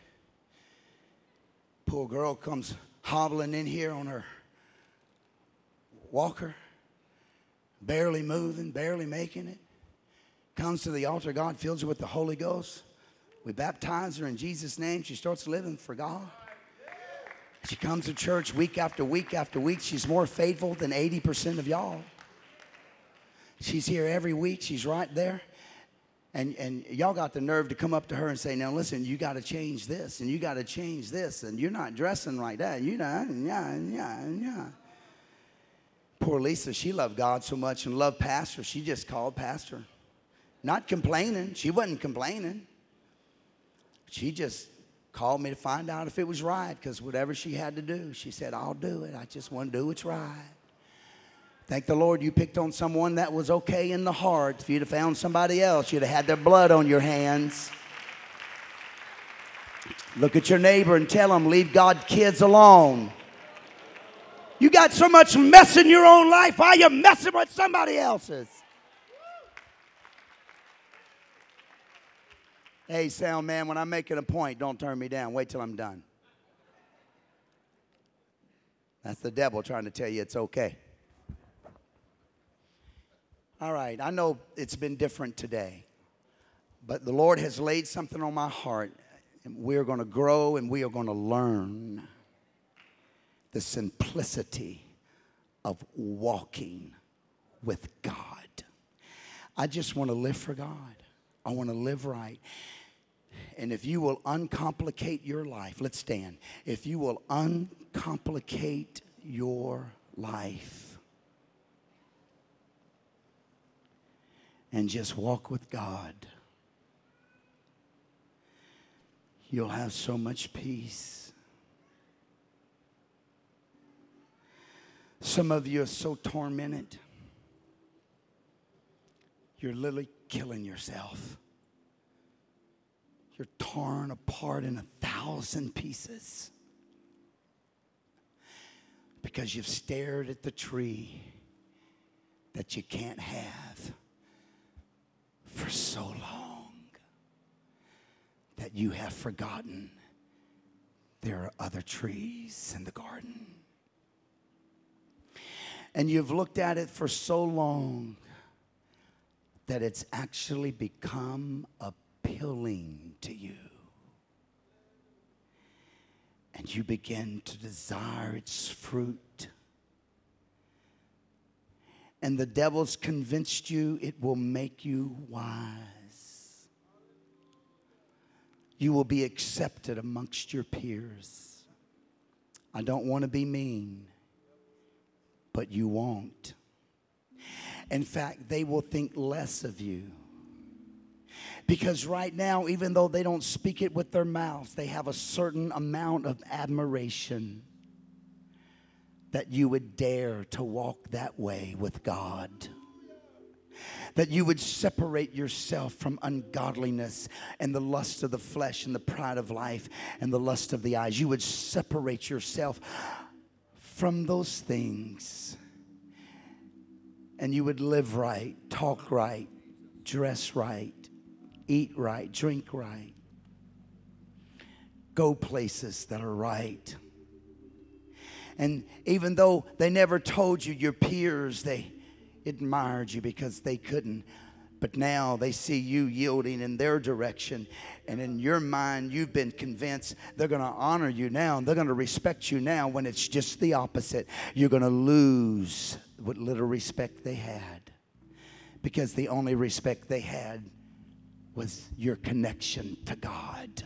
Poor girl comes hobbling in here on her walker, barely moving, barely making it. Comes to the altar. God fills her with the Holy Ghost. We baptize her in Jesus' name. She starts living for God. She comes to church week after week after week. She's more faithful than 80% of y'all. She's here every week. She's right there. And y'all got the nerve to come up to her and say, now listen, you got to change this, and you got to change this, and you're not dressing like that. You know, yeah. Poor Lisa, she loved God so much and loved Pastor, she just called Pastor. Not complaining. She wasn't complaining. She just called me to find out if it was right, because whatever she had to do, she said, I'll do it. I just want to do what's right. Thank the Lord you picked on someone that was okay in the heart. If you'd have found somebody else, you'd have had their blood on your hands. Look at your neighbor and tell them, leave God's kids alone. You got so much mess in your own life. Why are you messing with somebody else's? Hey, sound man, when I'm making a point, don't turn me down. Wait till I'm done. That's the devil trying to tell you it's okay. All right, I know it's been different today, but the Lord has laid something on my heart, and we're going to grow and we are going to learn the simplicity of walking with God. I just want to live for God. I want to live right. And if you will uncomplicate your life, let's stand. If you will uncomplicate your life and just walk with God, you'll have so much peace. Some of you are so tormented, you're literally killing yourself. You're torn apart in 1,000 pieces because you've stared at the tree that you can't have for so long that you have forgotten there are other trees in the garden. And you've looked at it for so long that it's actually become appealing to you. And you begin to desire its fruit. And the devil's convinced you it will make you wise. You will be accepted amongst your peers. I don't want to be mean, but you won't. In fact, they will think less of you. Because right now, even though they don't speak it with their mouths, they have a certain amount of admiration that you would dare to walk that way with God. That you would separate yourself from ungodliness and the lust of the flesh and the pride of life and the lust of the eyes. You would separate yourself from those things. And you would live right, talk right, dress right, eat right, drink right, go places that are right. And even though they never told you, your peers, they admired you because they couldn't. But now they see you yielding in their direction. And in your mind, you've been convinced they're going to honor you now. They're going to respect you now, when it's just the opposite. You're going to lose what little respect they had. Because the only respect they had was your connection to God.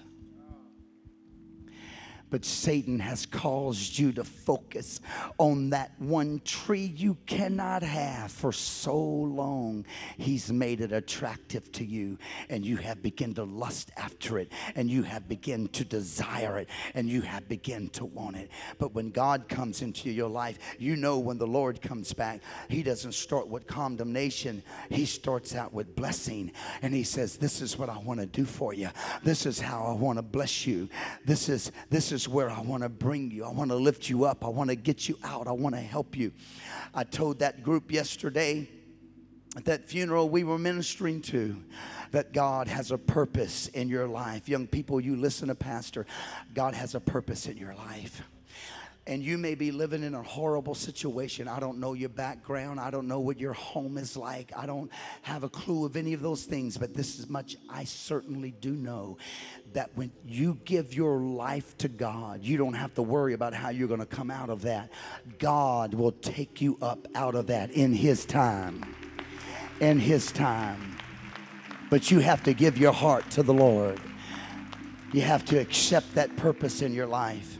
But Satan has caused you to focus on that one tree you cannot have for so long. He's made it attractive to you, and you have begun to lust after it, and you have begun to desire it, and you have begun to want it. But when God comes into your life, you know when the Lord comes back, He doesn't start with condemnation. He starts out with blessing, and He says, this is what I want to do for you. This is how I want to bless you. This is where I want to bring you. I want to lift you up. I want to get you out. I want to help you. I told that group yesterday at that funeral we were ministering to that God has a purpose in your life. Young people, you listen to Pastor. God has a purpose in your life. And you may be living in a horrible situation. I don't know your background. I don't know what your home is like. I don't have a clue of any of those things. But this is much I certainly do know, that when you give your life to God, you don't have to worry about how you're going to come out of that. God will take you up out of that in His time. in His time. But you have to give your heart to the Lord. You have to accept that purpose in your life.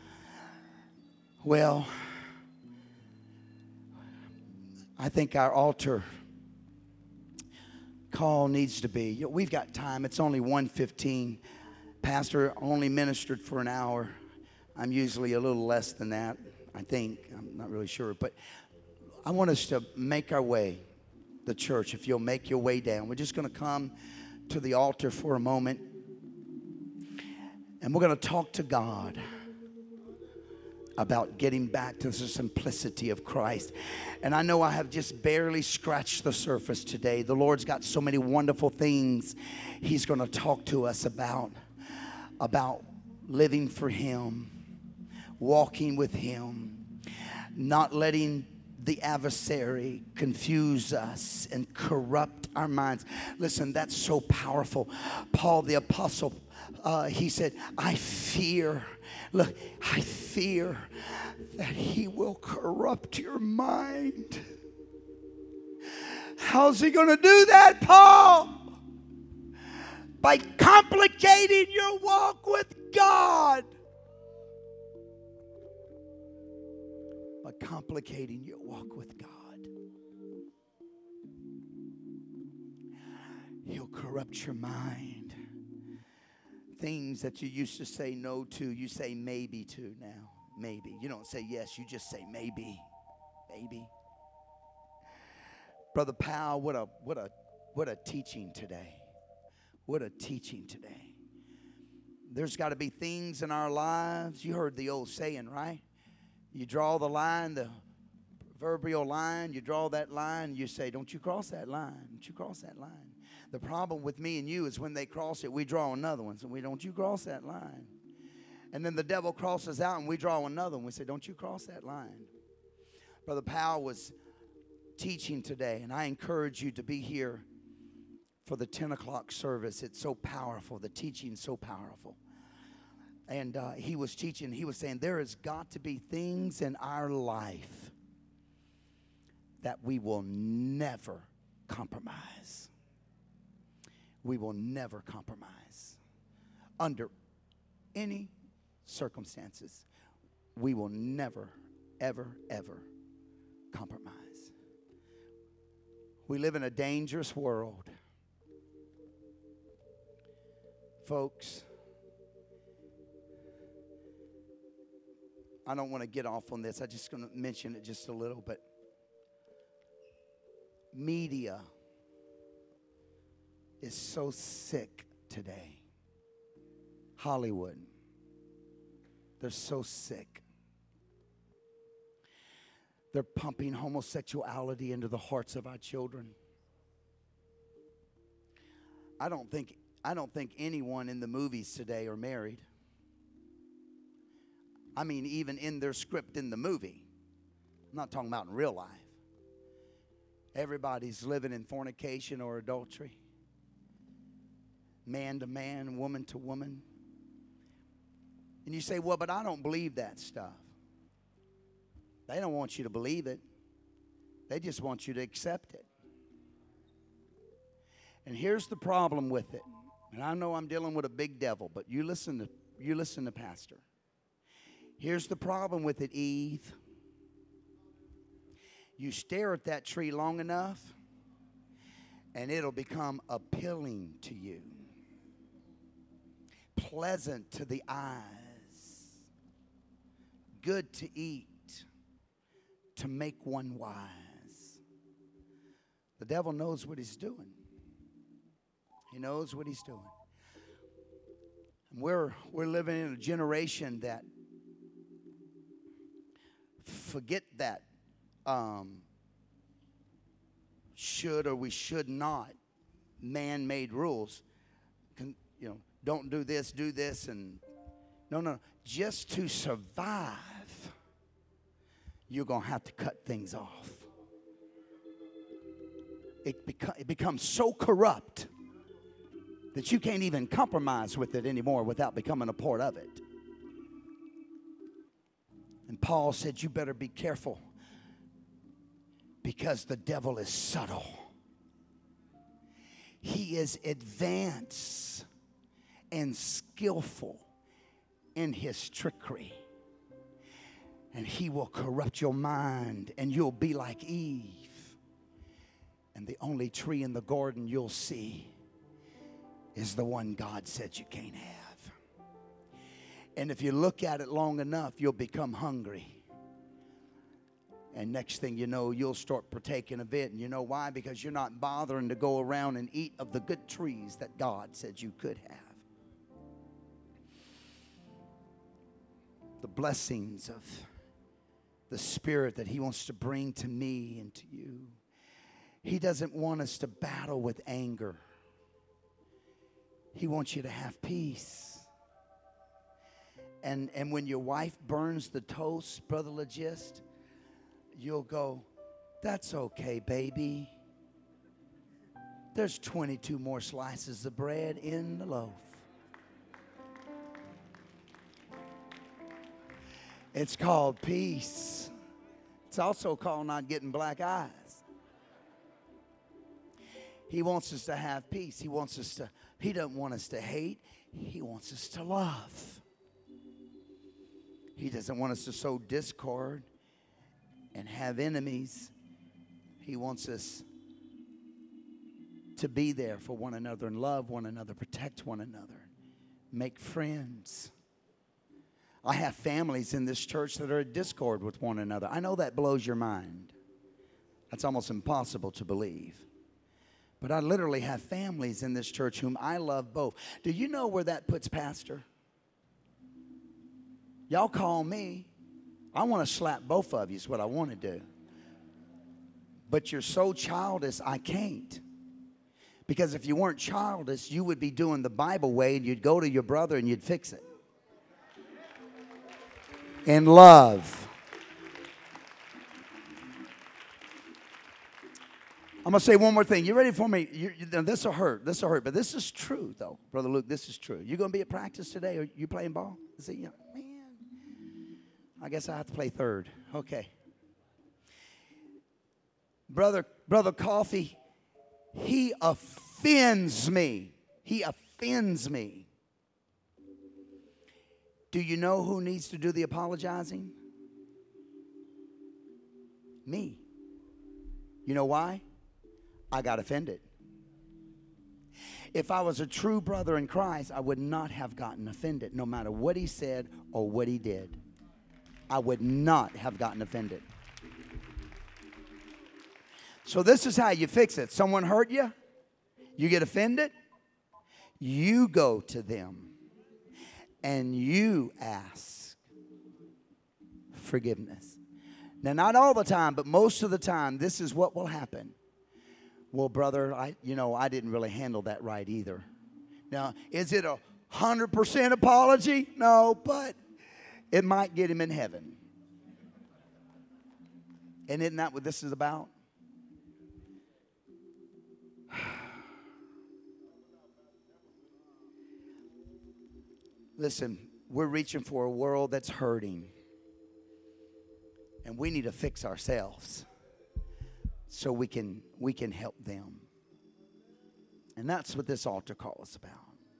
Well, I think our altar call needs to be, we've got time. It's only 1:15. Pastor only ministered for an hour. I'm usually a little less than that, I think. I'm not really sure. But I want us to make our way, the church, if you'll make your way down. We're just going to come to the altar for a moment. And we're going to talk to God about getting back to the simplicity of Christ. And I know I have just barely scratched the surface today. The Lord's got so many wonderful things He's going to talk to us about living for Him, walking with Him, not letting the adversary confuse us and corrupt our minds. Listen, that's so powerful. Paul the apostle, he said, I fear that he will corrupt your mind. How's he going to do that, Paul? By complicating your walk with God. By complicating your walk with God. He'll corrupt your mind. Things that you used to say no to, you say maybe to now. Maybe. You don't say yes, you just say maybe. Maybe. Brother Powell, what a teaching today. What a teaching today. There's got to be things in our lives. You heard the old saying, right? You draw the line, the proverbial line, you draw that line, you say, don't you cross that line. Don't you cross that line. The problem with me and you is when they cross it, we draw another one. So we don't you cross that line. And then the devil crosses out and we draw another one. We say, don't you cross that line. Brother Powell was teaching today, and I encourage you to be here for the 10 o'clock service. It's so powerful. The teaching's so powerful. And he was teaching, he was saying there has got to be things in our life that we will never compromise. We will never compromise. Under any circumstances, we will never, ever, ever compromise. We live in a dangerous world. Folks, I don't want to get off on this. I'm just going to mention it just a little, but media is so sick today. Hollywood, they're so sick. They're pumping homosexuality into the hearts of our children. I don't think anyone in the movies today are married. I mean, even in their script in the movie. I'm not talking about in real life. Everybody's living in fornication or adultery. Man to man, woman to woman. And you say, well, but I don't believe that stuff. They don't want you to believe it. They just want you to accept it. And here's the problem with it. And I know I'm dealing with a big devil, but you listen to Pastor. Here's the problem with it, Eve. You stare at that tree long enough, and it'll become appealing to you, pleasant to the eyes, good to eat, to make one wise. The devil knows what he's doing. He knows what he's doing. And we're living in a generation that forget that should or we should not man-made rules. Don't do this, and no. Just to survive, you're going to have to cut things off. It becomes so corrupt that you can't even compromise with it anymore without becoming a part of it. And Paul said, you better be careful because the devil is subtle. He is advanced and skillful in his trickery. And he will corrupt your mind, and you'll be like Eve. And the only tree in the garden you'll see is the one God said you can't have. And if you look at it long enough, you'll become hungry. And next thing you know, you'll start partaking of it. And you know why? Because you're not bothering to go around and eat of the good trees that God said you could have. The blessings of the Spirit that he wants to bring to me and to you. He doesn't want us to battle with anger. He wants you to have peace. And when your wife burns the toast, Brother Legist, you'll go, that's okay, baby. There's 22 more slices of bread in the loaf. It's called peace. It's also called not getting black eyes. He wants us to have peace. He doesn't want us to hate. He wants us to love. He doesn't want us to sow discord and have enemies. He wants us to be there for one another and love one another, protect one another, make friends. I have families in this church that are at discord with one another. I know that blows your mind. That's almost impossible to believe. But I literally have families in this church whom I love both. Do you know where that puts pastor? Y'all call me. I want to slap both of you is what I want to do. But you're so childish, I can't. Because if you weren't childish, you would be doing the Bible way and you'd go to your brother and you'd fix it. In love. I'm going to say one more thing. You ready for me? This will hurt. This will hurt. But this is true, though. Brother Luke, this is true. You going to be at practice today? Or you playing ball? See, man, I guess I have to play third. Okay. Brother Coffee, he offends me. He offends me. Do you know who needs to do the apologizing? Me. You know why? I got offended. If I was a true brother in Christ, I would not have gotten offended, no matter what he said or what he did. I would not have gotten offended. So this is how you fix it. Someone hurt you, you get offended, you go to them and you ask forgiveness. Now, not all the time, but most of the time, this is what will happen. Well, brother, I didn't really handle that right either. Now, is it 100% apology? No, but it might get him in heaven. And isn't that what this is about? Listen, we're reaching for a world that's hurting. And we need to fix ourselves so we can help them. And that's what this altar call is about.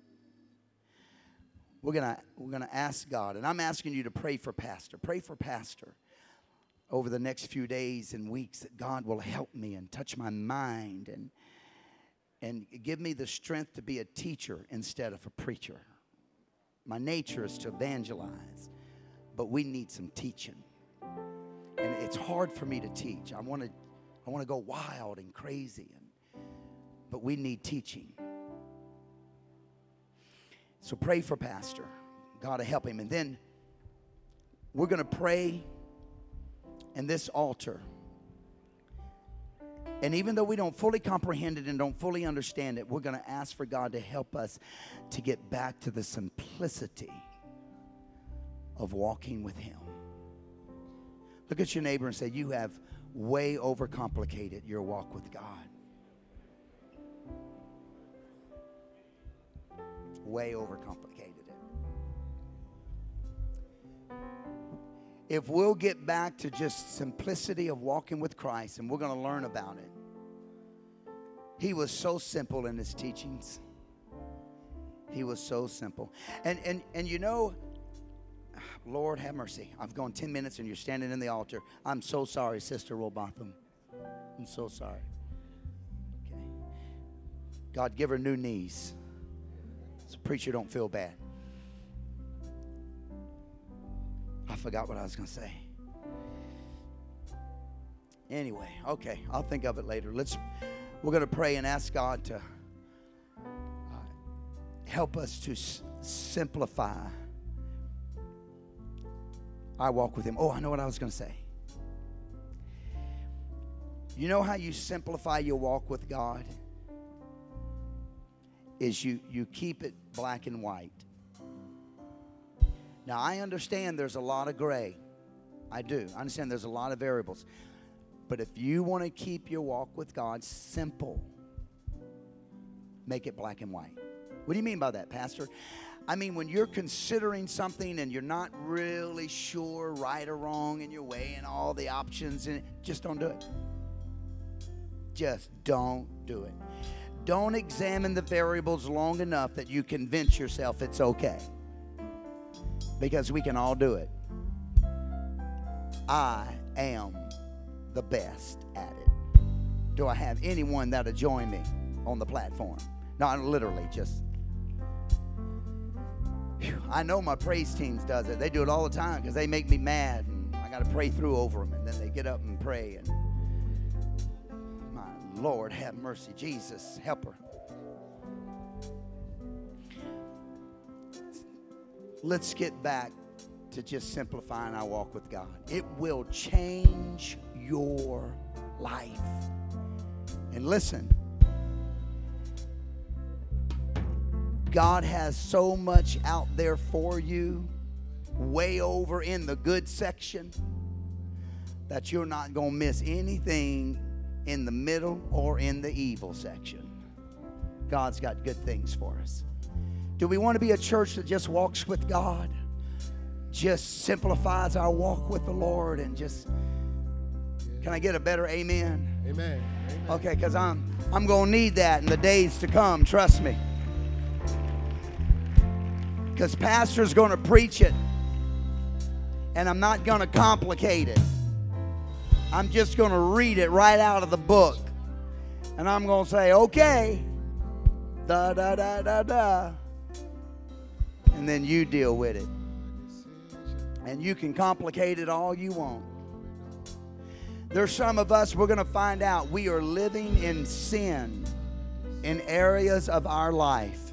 We're gonna ask God, and I'm asking you to pray for Pastor. Pray for Pastor over the next few days and weeks that God will help me and touch my mind and give me the strength to be a teacher instead of a preacher. My nature is to evangelize, but we need some teaching. And it's hard for me to teach. I want to go wild and crazy, but we need teaching. So pray for Pastor. God to help him. And then we're going to pray in this altar. And even though we don't fully comprehend it and don't fully understand it, we're going to ask for God to help us to get back to the simplicity of walking with him. Look at your neighbor and say, you have way overcomplicated your walk with God. Way overcomplicated it. If we'll get back to just simplicity of walking with Christ, and we're going to learn about it, He was so simple in his teachings. He was so simple. And you know, Lord have mercy. I've gone 10 minutes and you're standing in the altar. I'm so sorry, Sister Robotham. I'm so sorry. Okay. God, give her new knees. So preacher, don't feel bad. I forgot what I was going to say. Anyway, okay, I'll think of it later. We're going to pray and ask God to help us to simplify our walk with Him. Oh, I know what I was going to say. You know how you simplify your walk with God? Is you keep it black and white. Now, I understand there's a lot of gray. I do. I understand there's a lot of variables. But if you want to keep your walk with God simple, make it black and white. What do you mean by that, Pastor? I mean, when you're considering something and you're not really sure right or wrong and you're weighing all the options, and just don't do it. Just don't do it. Don't examine the variables long enough that you convince yourself it's okay. Because we can all do it. I am the best at it. Do I have anyone that'll join me on the platform? Not literally, just. I know my praise teams does it. They do it all the time because they make me mad, and I got to pray through over them, and then they get up and pray. And my Lord, have mercy, Jesus, help her. Let's get back to just simplifying our walk with God. It will change your life. And listen, God has so much out there for you, way over in the good section, that you're not going to miss anything in the middle or in the evil section. God's got good things for us. Do we want to be a church that just walks with God, just simplifies our walk with the Lord, and just, can I get a better amen? Amen. Amen. Okay, because I'm going to need that in the days to come, trust me. Because Pastor's going to preach it, and I'm not going to complicate it. I'm just going to read it right out of the book. And I'm going to say, okay, da, da, da, da, da. And then you deal with it. And you can complicate it all you want. There's some of us, we're going to find out we are living in sin in areas of our life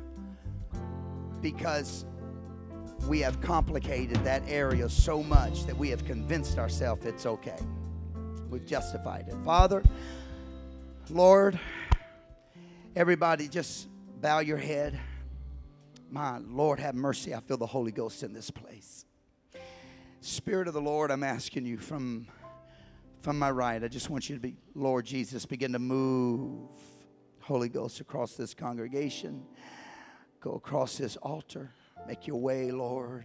because we have complicated that area so much that we have convinced ourselves it's okay. We've justified it. Father, Lord, everybody just bow your head. My Lord, have mercy. I feel the Holy Ghost in this place. Spirit of the Lord, I'm asking you from my right, I just want you to be, Lord Jesus, begin to move, Holy Ghost, across this congregation. Go across this altar. Make your way, Lord.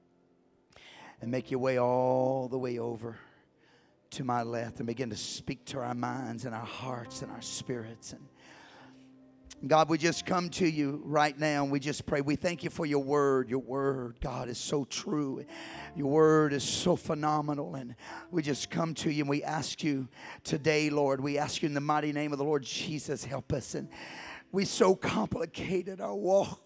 And make your way all the way over to my left and begin to speak to our minds and our hearts and our spirits. And God, we just come to you right now and we just pray. We thank you for your word. Your word, God, is so true. Your word is so phenomenal. And we just come to you and we ask you today, Lord, we ask you in the mighty name of the Lord Jesus, help us. And we so complicated our walk.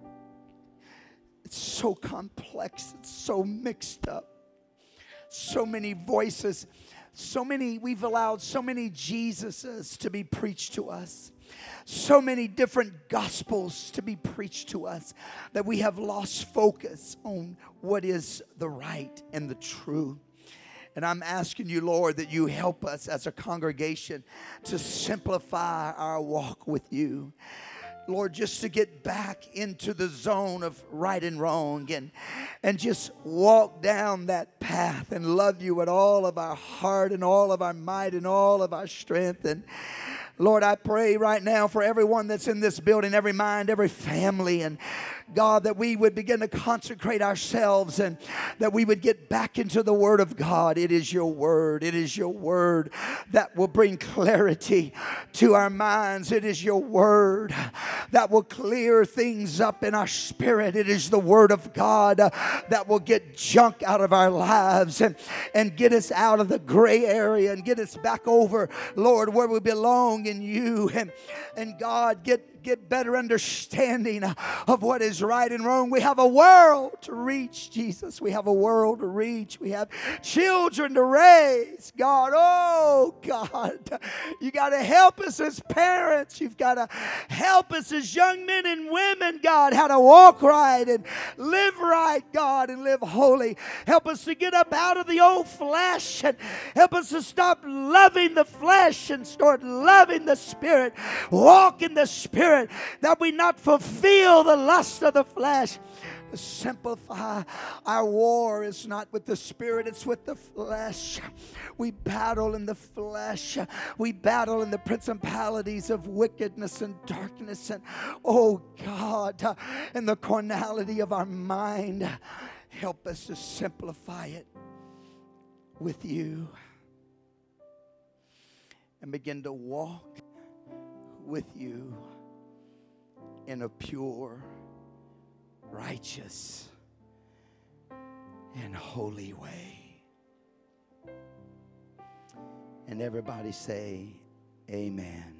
It's so complex. It's so mixed up. So many voices. We've allowed so many Jesuses to be preached to us. So many different gospels to be preached to us that we have lost focus on what is the right and the true. And I'm asking you, Lord, that you help us as a congregation to simplify our walk with you. Lord, just to get back into the zone of right and wrong and just walk down that path and love you with all of our heart and all of our might and all of our strength. And Lord, I pray right now for everyone that's in this building, every mind, every family. And God, that we would begin to consecrate ourselves and that we would get back into the Word of God. It is your Word. It is your Word that will bring clarity to our minds. It is your Word that will clear things up in our spirit. It is the Word of God that will get junk out of our lives and get us out of the gray area and get us back over, Lord, where we belong in you. And God, get better understanding of what is right and wrong. We have a world to reach, Jesus. We have a world to reach. We have children to raise, God. Oh, God. You got to help us as parents. You've got to help us as young men and women, God, how to walk right and live right, God, and live holy. Help us to get up out of the old flesh and help us to stop loving the flesh and start loving the Spirit. Walk in the Spirit, that we not fulfill the lust of the flesh. To simplify, our war is not with the spirit, it's with the flesh. We battle in the flesh. We battle in the principalities of wickedness and darkness. And oh God, in the carnality of our mind, help us to simplify it with you and begin to walk with you in a pure, righteous, and holy way. And everybody say, amen.